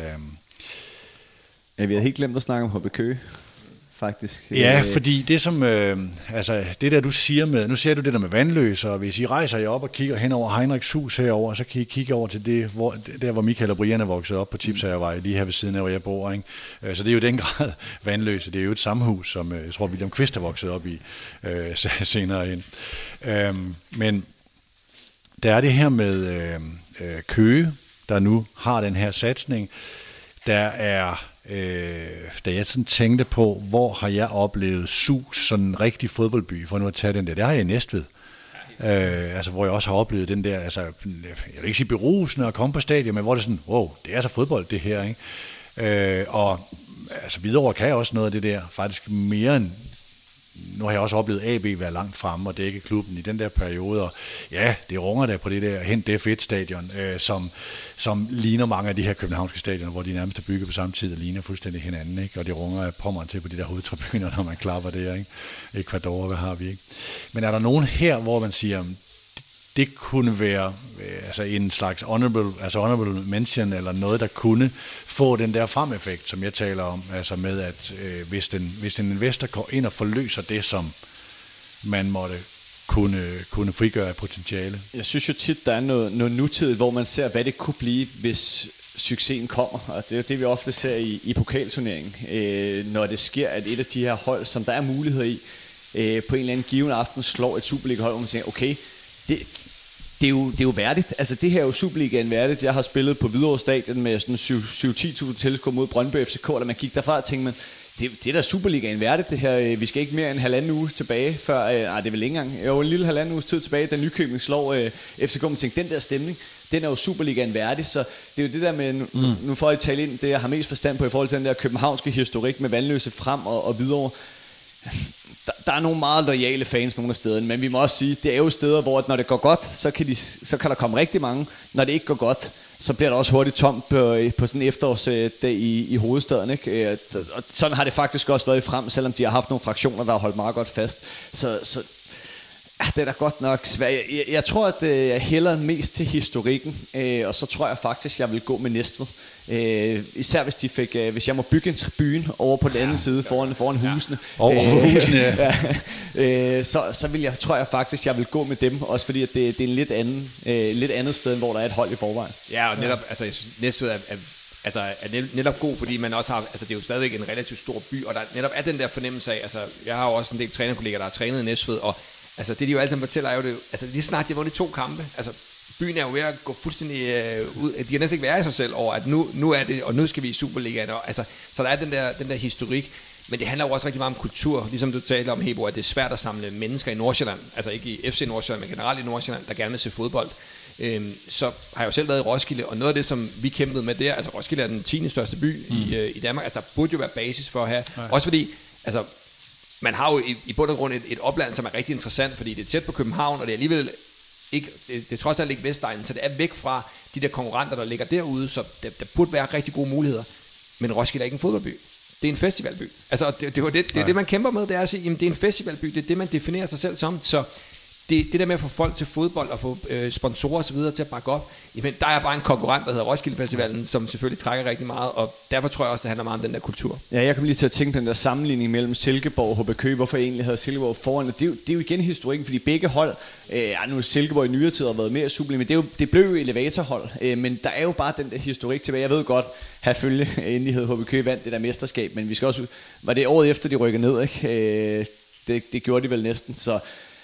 Ja, vi har helt glemt at snakke om H B Køge, faktisk. Ja, fordi det som, øh, altså det der du siger med, nu ser du det der med Vandløs, og hvis I rejser jer op og kigger hen over Heinrichs hus herover, så kan I kigge over til det, hvor, der hvor Michael og Brian er vokset op på Tipsagervej, lige her ved siden af, hvor jeg bor, ikke? Så det er jo den grad Vandløse, det er jo et samme hus, som jeg tror William Kvist er vokset op i øh, senere ind. Øh, men der er det her med øh, Køge, der nu har den her satsning, der er Øh, da jeg sådan tænkte på, hvor har jeg oplevet sus, sådan en rigtig fodboldby, for nu at tage den der, det har jeg i Næstved. Øh, altså hvor jeg også har oplevet den der, altså jeg vil ikke sige berusende at komme på stadion, men hvor det er sådan, wow, det er så fodbold det her, ikke? Øh, og altså Hvidovre kan jeg også noget af det der, faktisk mere end, nu har jeg også oplevet A B være langt fremme og dække klubben i den der periode, og ja, det runger der på det der Hent F et stadion, øh, som, som ligner mange af de her københavnske stadioner, hvor de nærmest er bygget på samme tid og ligner fuldstændig hinanden, ikke? Og det runger pommeren til på de der hovedtribuner, når man klapper der, ikke? Ecuador, hvad har vi, ikke? Men er der nogen her, hvor man siger, det kunne være øh, altså en slags honorable, altså honorable mention, eller noget, der kunne få den der frem-effekt, som jeg taler om, altså med, at øh, hvis, den, hvis en investor går ind og forløser det, som man måtte kunne, kunne frigøre af potentiale. Jeg synes jo tit, der er noget, noget nutidigt, hvor man ser, hvad det kunne blive, hvis succesen kommer, og det er jo det, vi ofte ser i, i pokalturneringen, øh, når det sker, at et af de her hold, som der er muligheder i, øh, på en eller anden given aften slår et Superliga-hold, hvor man tænker, okay, det, det, er jo, det er jo værdigt. Altså det her er jo Superligaen værdigt. Jeg har spillet på Hvidovre Stadion med sådan syv til ti tusind tilskuere mod Brøndby F C K, og man gik derfra og tænkte man, det, det er da Superligaen værdigt det her. Vi skal ikke mere end en halvanden uge tilbage, før, øh, nej det er vel ikke engang, jo en lille halvanden uges tid tilbage, da Nykøbing slår øh, F C K, man tænkte, den der stemning, den er jo Superligaen værdig, så det er jo det der med, nu, mm. nu får jeg tale ind, det jeg har mest forstand på i forhold til den der københavnske historik med Vandløse frem og, og Hvidovre. Der, der er nogle meget loyale fans nogle af stederne, men vi må også sige, det er jo steder, hvor når det går godt, så kan, de, så kan der komme rigtig mange. Når det ikke går godt, så bliver der også hurtigt tomt på, på sådan en efterårsdag i, i hovedstaden. Ikke? Og sådan har det faktisk også været i frem, selvom de har haft nogle fraktioner, der har holdt meget godt fast. Så, så ja, det er da godt nok svært. Jeg, jeg tror, at jeg hælder mest til historikken, øh, og så tror jeg faktisk, jeg vil gå med Næstved. Øh, især hvis de fik, øh, hvis jeg må bygge en tribune over på den anden ja, side foran, foran husene. Over øh, husene, ja. ja øh, så, så vil jeg, tror jeg faktisk, jeg vil gå med dem, også fordi at det, det er en lidt anden, øh, lidt andet sted, hvor der er et hold i forvejen. Ja, og netop, altså Næstved er, er, altså, er netop god, fordi man også har, altså det er jo stadigvæk en relativt stor by, og der netop er den der fornemmelse af, altså jeg har jo også en del trænerkolleger, der har trænet i Næstved, og altså det de jo altid fortæller er jo det, altså lige snart de har vundet to kampe, altså byen er jo ved at gå fuldstændig øh, ud, de kan næsten ikke være i sig selv over, at nu, nu er det, og nu skal vi i Superligaen, og, altså, så der er den der, den der historik, men det handler jo også rigtig meget om kultur, ligesom du taler om, Hebo, at det er svært at samle mennesker i Nordsjælland, altså ikke i F C Nordsjælland, men generelt i Nordsjælland, der gerne vil se fodbold. Øhm, så har jeg jo selv været i Roskilde, og noget af det, som vi kæmpede med der, altså Roskilde er den tiende største by mm. i, øh, i Danmark, altså der burde jo være basis for at have, ja. Også fordi, altså man har jo i, i bund og grund et, et opland, som er rigtig interessant, fordi det er tæt på København, og det er alligevel ikke, det, det er trods alt ikke Vestegnen, så det er væk fra de der konkurrenter, der ligger derude, så der, der burde være rigtig gode muligheder. Men Roskilde er ikke en fodboldby. Det er en festivalby. Altså, det, det, det, det, det er det, man kæmper med, det er at sige, jamen, det er en festivalby, det er det, man definerer sig selv som, så det, det der med at få folk til fodbold og få øh, sponsorer og så videre til at bakke op, jamen, der er bare en konkurrent, der hedder Roskilde Festivalen, som selvfølgelig trækker rigtig meget, og derfor tror jeg også, det handler meget om den der kultur. Ja, jeg kom lige til at tænke på den der sammenligning mellem Silkeborg og H B Køge, hvorfor jeg egentlig havde Silkeborg foran, og det er jo, det er jo igen historikken, fordi begge hold, øh, ja, nu Silkeborg i nyere tid har været mere Superliga, men det, er jo, det blev jo elevatorhold, øh, men der er jo bare den der historik tilbage. Jeg ved godt, herfølge endelig hed H B Køge vandt det der mesterskab, men vi skal også, var det året efter de rykkede ned, ikke? Øh, det, det gjorde de vel næsten, så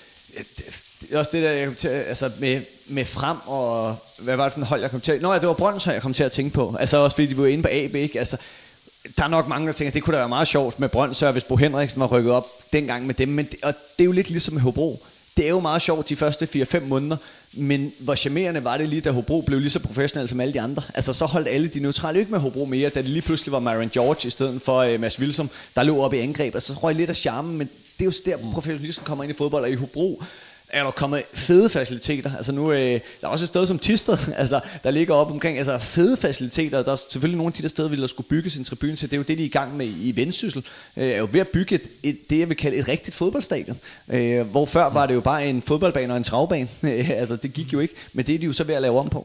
det er også det der, jeg kom til, altså med, med frem og, hvad var det for en hold, jeg kom til, nå ja, det var Brøndshøj, jeg kom til at tænke på, altså også fordi de var inde på A B, ikke, altså, der er nok mange, der tænker, det kunne da være meget sjovt med Brøndshøj, hvis Bo Henriksen var rykket op dengang med dem, men det, og det er jo lidt ligesom med Hobro, det er jo meget sjovt de første fire fem måneder, men hvor charmerende var det lige, da Hobro blev lige så professionel som alle de andre, altså så holdt alle de neutrale ikke med Hobro mere, da det lige pludselig var Marion George i stedet for uh, Mads Wilsom, der lå op i angreb, og så røg lidt af charmen, men det er jo der professionalismen kommer ind i fodbold, og i Hobro er der kommet fede faciliteter. Altså nu, øh, der er også et sted som Tisted, altså, der ligger op omkring, altså fede faciliteter. Der er selvfølgelig nogle af de der steder, der skulle bygge sin tribune til. Det er jo det, de er i gang med i Vendsyssel. Øh, er jo ved at bygge et, et, det, jeg vil kalde et rigtigt fodboldstadion. Øh, hvor før var det jo bare en fodboldbane og en travbane. Altså det gik jo ikke, men det er de jo så ved at lave om på.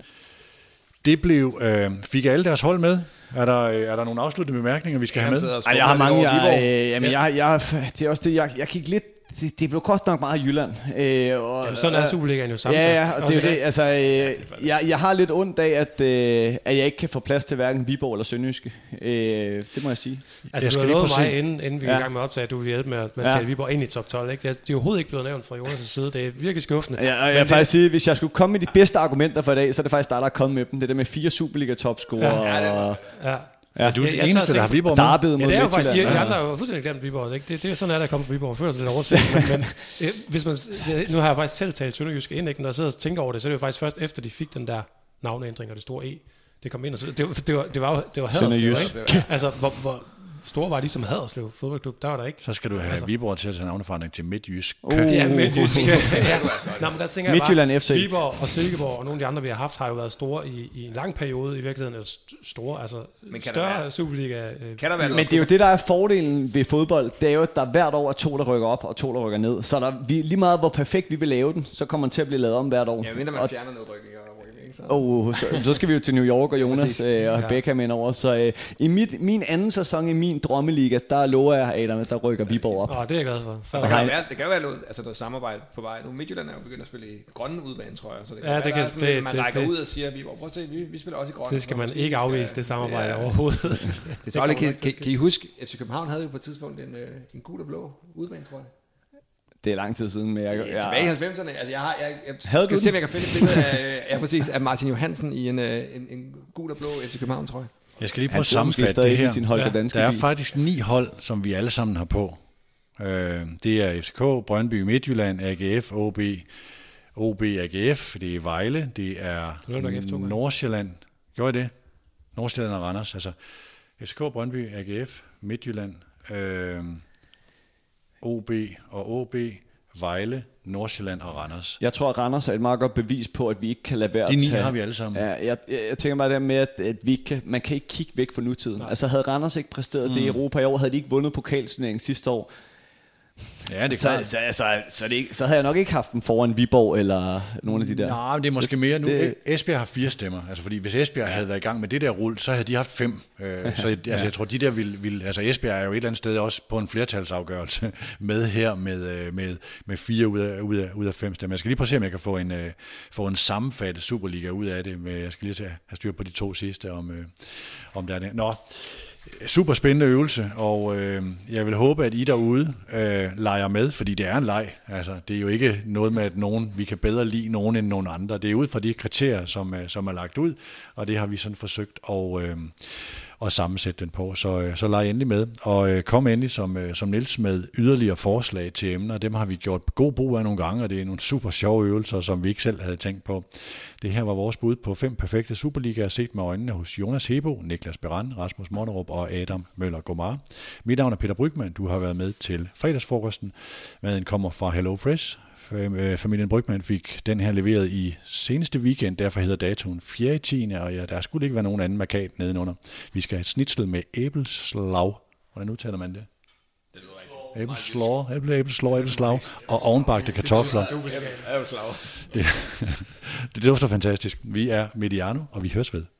Det blev, øh, fik alle deres hold med? Er der, er der nogle afsluttende bemærkninger, vi skal have med? Ej, jeg har mange, jeg, øh, jamen, jeg, jeg, det er også det, jeg, jeg gik lidt, det, det blev godt nok meget Jylland. Øh, og, Jamen, sådan er Superligaen jo samtidig. Ja, ja, og det er det, altså, øh, jeg, jeg har lidt ondt af, at, øh, at jeg ikke kan få plads til hverken Viborg eller Sønderjyske. Øh, det må jeg sige. Altså, du har lovet mig, inden, inden vi er ja. i gang med at optage, at du vil hjælpe med at, med at ja. tale Viborg ind i top tolv. Ikke? Det er overhovedet ikke blevet nævnt fra Jonas' side. Det er virkelig skuffende. Ja, og jeg vil faktisk sige, hvis jeg skulle komme med de bedste argumenter for i dag, så er det faktisk dig, der er kommet med dem. Det der med fire Superliga-topscorer. Ja, og, ja. Ja, du er den eneste, der har Viborg med. Ja, det er jo faktisk, I, I andre har jo fuldstændig glemt Viborg. Ikke? Det, det er sådan, at der kommer fra Viborg. Man føler sig lidt overset. men, men hvis man, nu har jeg faktisk selv talt Sønderjysk ind, ikke? Når jeg sidder og tænker over det, så er det jo faktisk først efter, de fik den der navneændring og det store E. Det kom ind og så, det, det, var, det var det var Haderslev, ikke? Altså, hvor, hvor, store var ligesom Haderslev fodboldklub, der var der ikke. Så skal du have altså. Viborg til at tage navneforandring til Midtjysk. Uh, ja, Midtjysk. ja. Nå, men der tænker jeg Midtjylland bare, F C. Viborg og Silkeborg og nogle af de andre, vi har haft, har jo været store i, i en lang periode i virkeligheden, eller store, altså større Superliga. Øh, kan der være men det er jo det, der er fordelen ved fodbold, det er jo, at der hvert år er to, der rykker op, og to, der rykker ned. Så der, vi, lige meget, hvor perfekt vi vil lave den, så kommer den til at blive lavet om hvert år. Ja, mindre man og, fjerner nedrykninger. Så. Oh, så, så skal vi jo til New York og Jonas øh, og ja. Beckham ind over. Så øh, i mit, min anden sæson i min drømmeliga, der lover jeg Adam, der rykker Viborg op. Åh, oh, det er jeg glad for. Så altså, kan det, være, det kan jo være noget, altså noget samarbejde på vej. Nu Midtjylland er jo begyndt at spille i grønne udbane, tror jeg. Så det kan ja, være, det kan, sådan, det, man det, rækker det, ud og siger, Viborg, prøv at se, vi, vi spiller også i grønne. Det skal man ikke afvise, det samarbejde ja. overhovedet. det det kan, kan, kan, kan I huske, F C København havde jo på et tidspunkt en, en gul og blå udbane, tror jeg. Det er lang tid siden, men jeg... Det er tilbage i halvfemserne. Altså, jeg, har, jeg, jeg Havde skal du se, om jeg kan finde et billede af, ja, præcis, af Martin Johansen i en, en, en gul og blå F C København, tror jeg. Jeg skal lige prøve at sammenfatte det her. Sin hold ja, der er faktisk ni hold, som vi alle sammen har på. Øh, det er F C K, Brøndby, Midtjylland, A G F, O B, O B, A G F, det er Vejle, det er Nordsjælland. Gjorde I det? Nordsjælland og Randers. Altså F C K, Brøndby, A G F, Midtjylland, øh, O B og O B, Vejle, Nordsjælland og Randers. Jeg tror, at Randers er et meget godt bevis på, at vi ikke kan lade være at tage... De ni tage... har vi alle sammen. Ja, jeg, jeg, jeg tænker bare det med, at, at vi ikke kan, man kan ikke kigge væk fra nutiden. Nej. Altså havde Randers ikke præsteret mm. det i Europa i år, havde de ikke vundet pokalturneringen sidste år. Ja, det så, så, så, så, det, så havde jeg nok ikke haft dem foran Viborg eller nogle af de der. Nej, det er måske mere nu. Det, Esbjerg har fire stemmer. Altså fordi hvis Esbjerg ja. havde været i gang med det der rull, så havde de haft fem. Øh, så altså, jeg tror, de der vil, vil... Altså Esbjerg er jo et eller andet sted også på en flertalsafgørelse med her med, med, med fire ud af, ud, af, ud af fem stemmer. Jeg skal lige prøve at se, om jeg kan få en, uh, få en sammenfattet Superliga ud af det. Med, jeg skal lige have styr på de to sidste, om, uh, om der er det. Nå... Super spændende øvelse, og øh, jeg vil håbe, at I derude øh, leger med, fordi det er en leg. Altså, det er jo ikke noget med, at nogen, vi kan bedre lide nogen end nogen andre. Det er ud fra de kriterier, som, øh, som er lagt ud, og det har vi sådan forsøgt at, øh, at sammensætte den på. Så, øh, så leg endelig med, og øh, kom endelig som, øh, som Niels med yderligere forslag til emner. Dem har vi gjort god brug af nogle gange, og det er nogle super sjove øvelser, som vi ikke selv havde tænkt på. Det her var vores bud på fem perfekte Superligaer set med øjnene hos Jonas Hebo, Niklas Beran, Rasmus Monnerup og Adam Møller Gomar. Mit navn er Peter Brygman. Du har været med til fredagsfrokosten. Maden kommer fra Hello Fresh. Familien Brygman fik den her leveret i seneste weekend, derfor hedder datoen fjerde tiende og ja, der skulle ikke være nogen anden markat nedenunder. Vi skal have et snitsel med æbleslag. Hvordan udtaler man det? Det lyder æbleslag, æble, æbleslag, æbleslag og ovenbagte kartofler. Det, det dufter fantastisk. Vi er Mediano, og vi høres ved.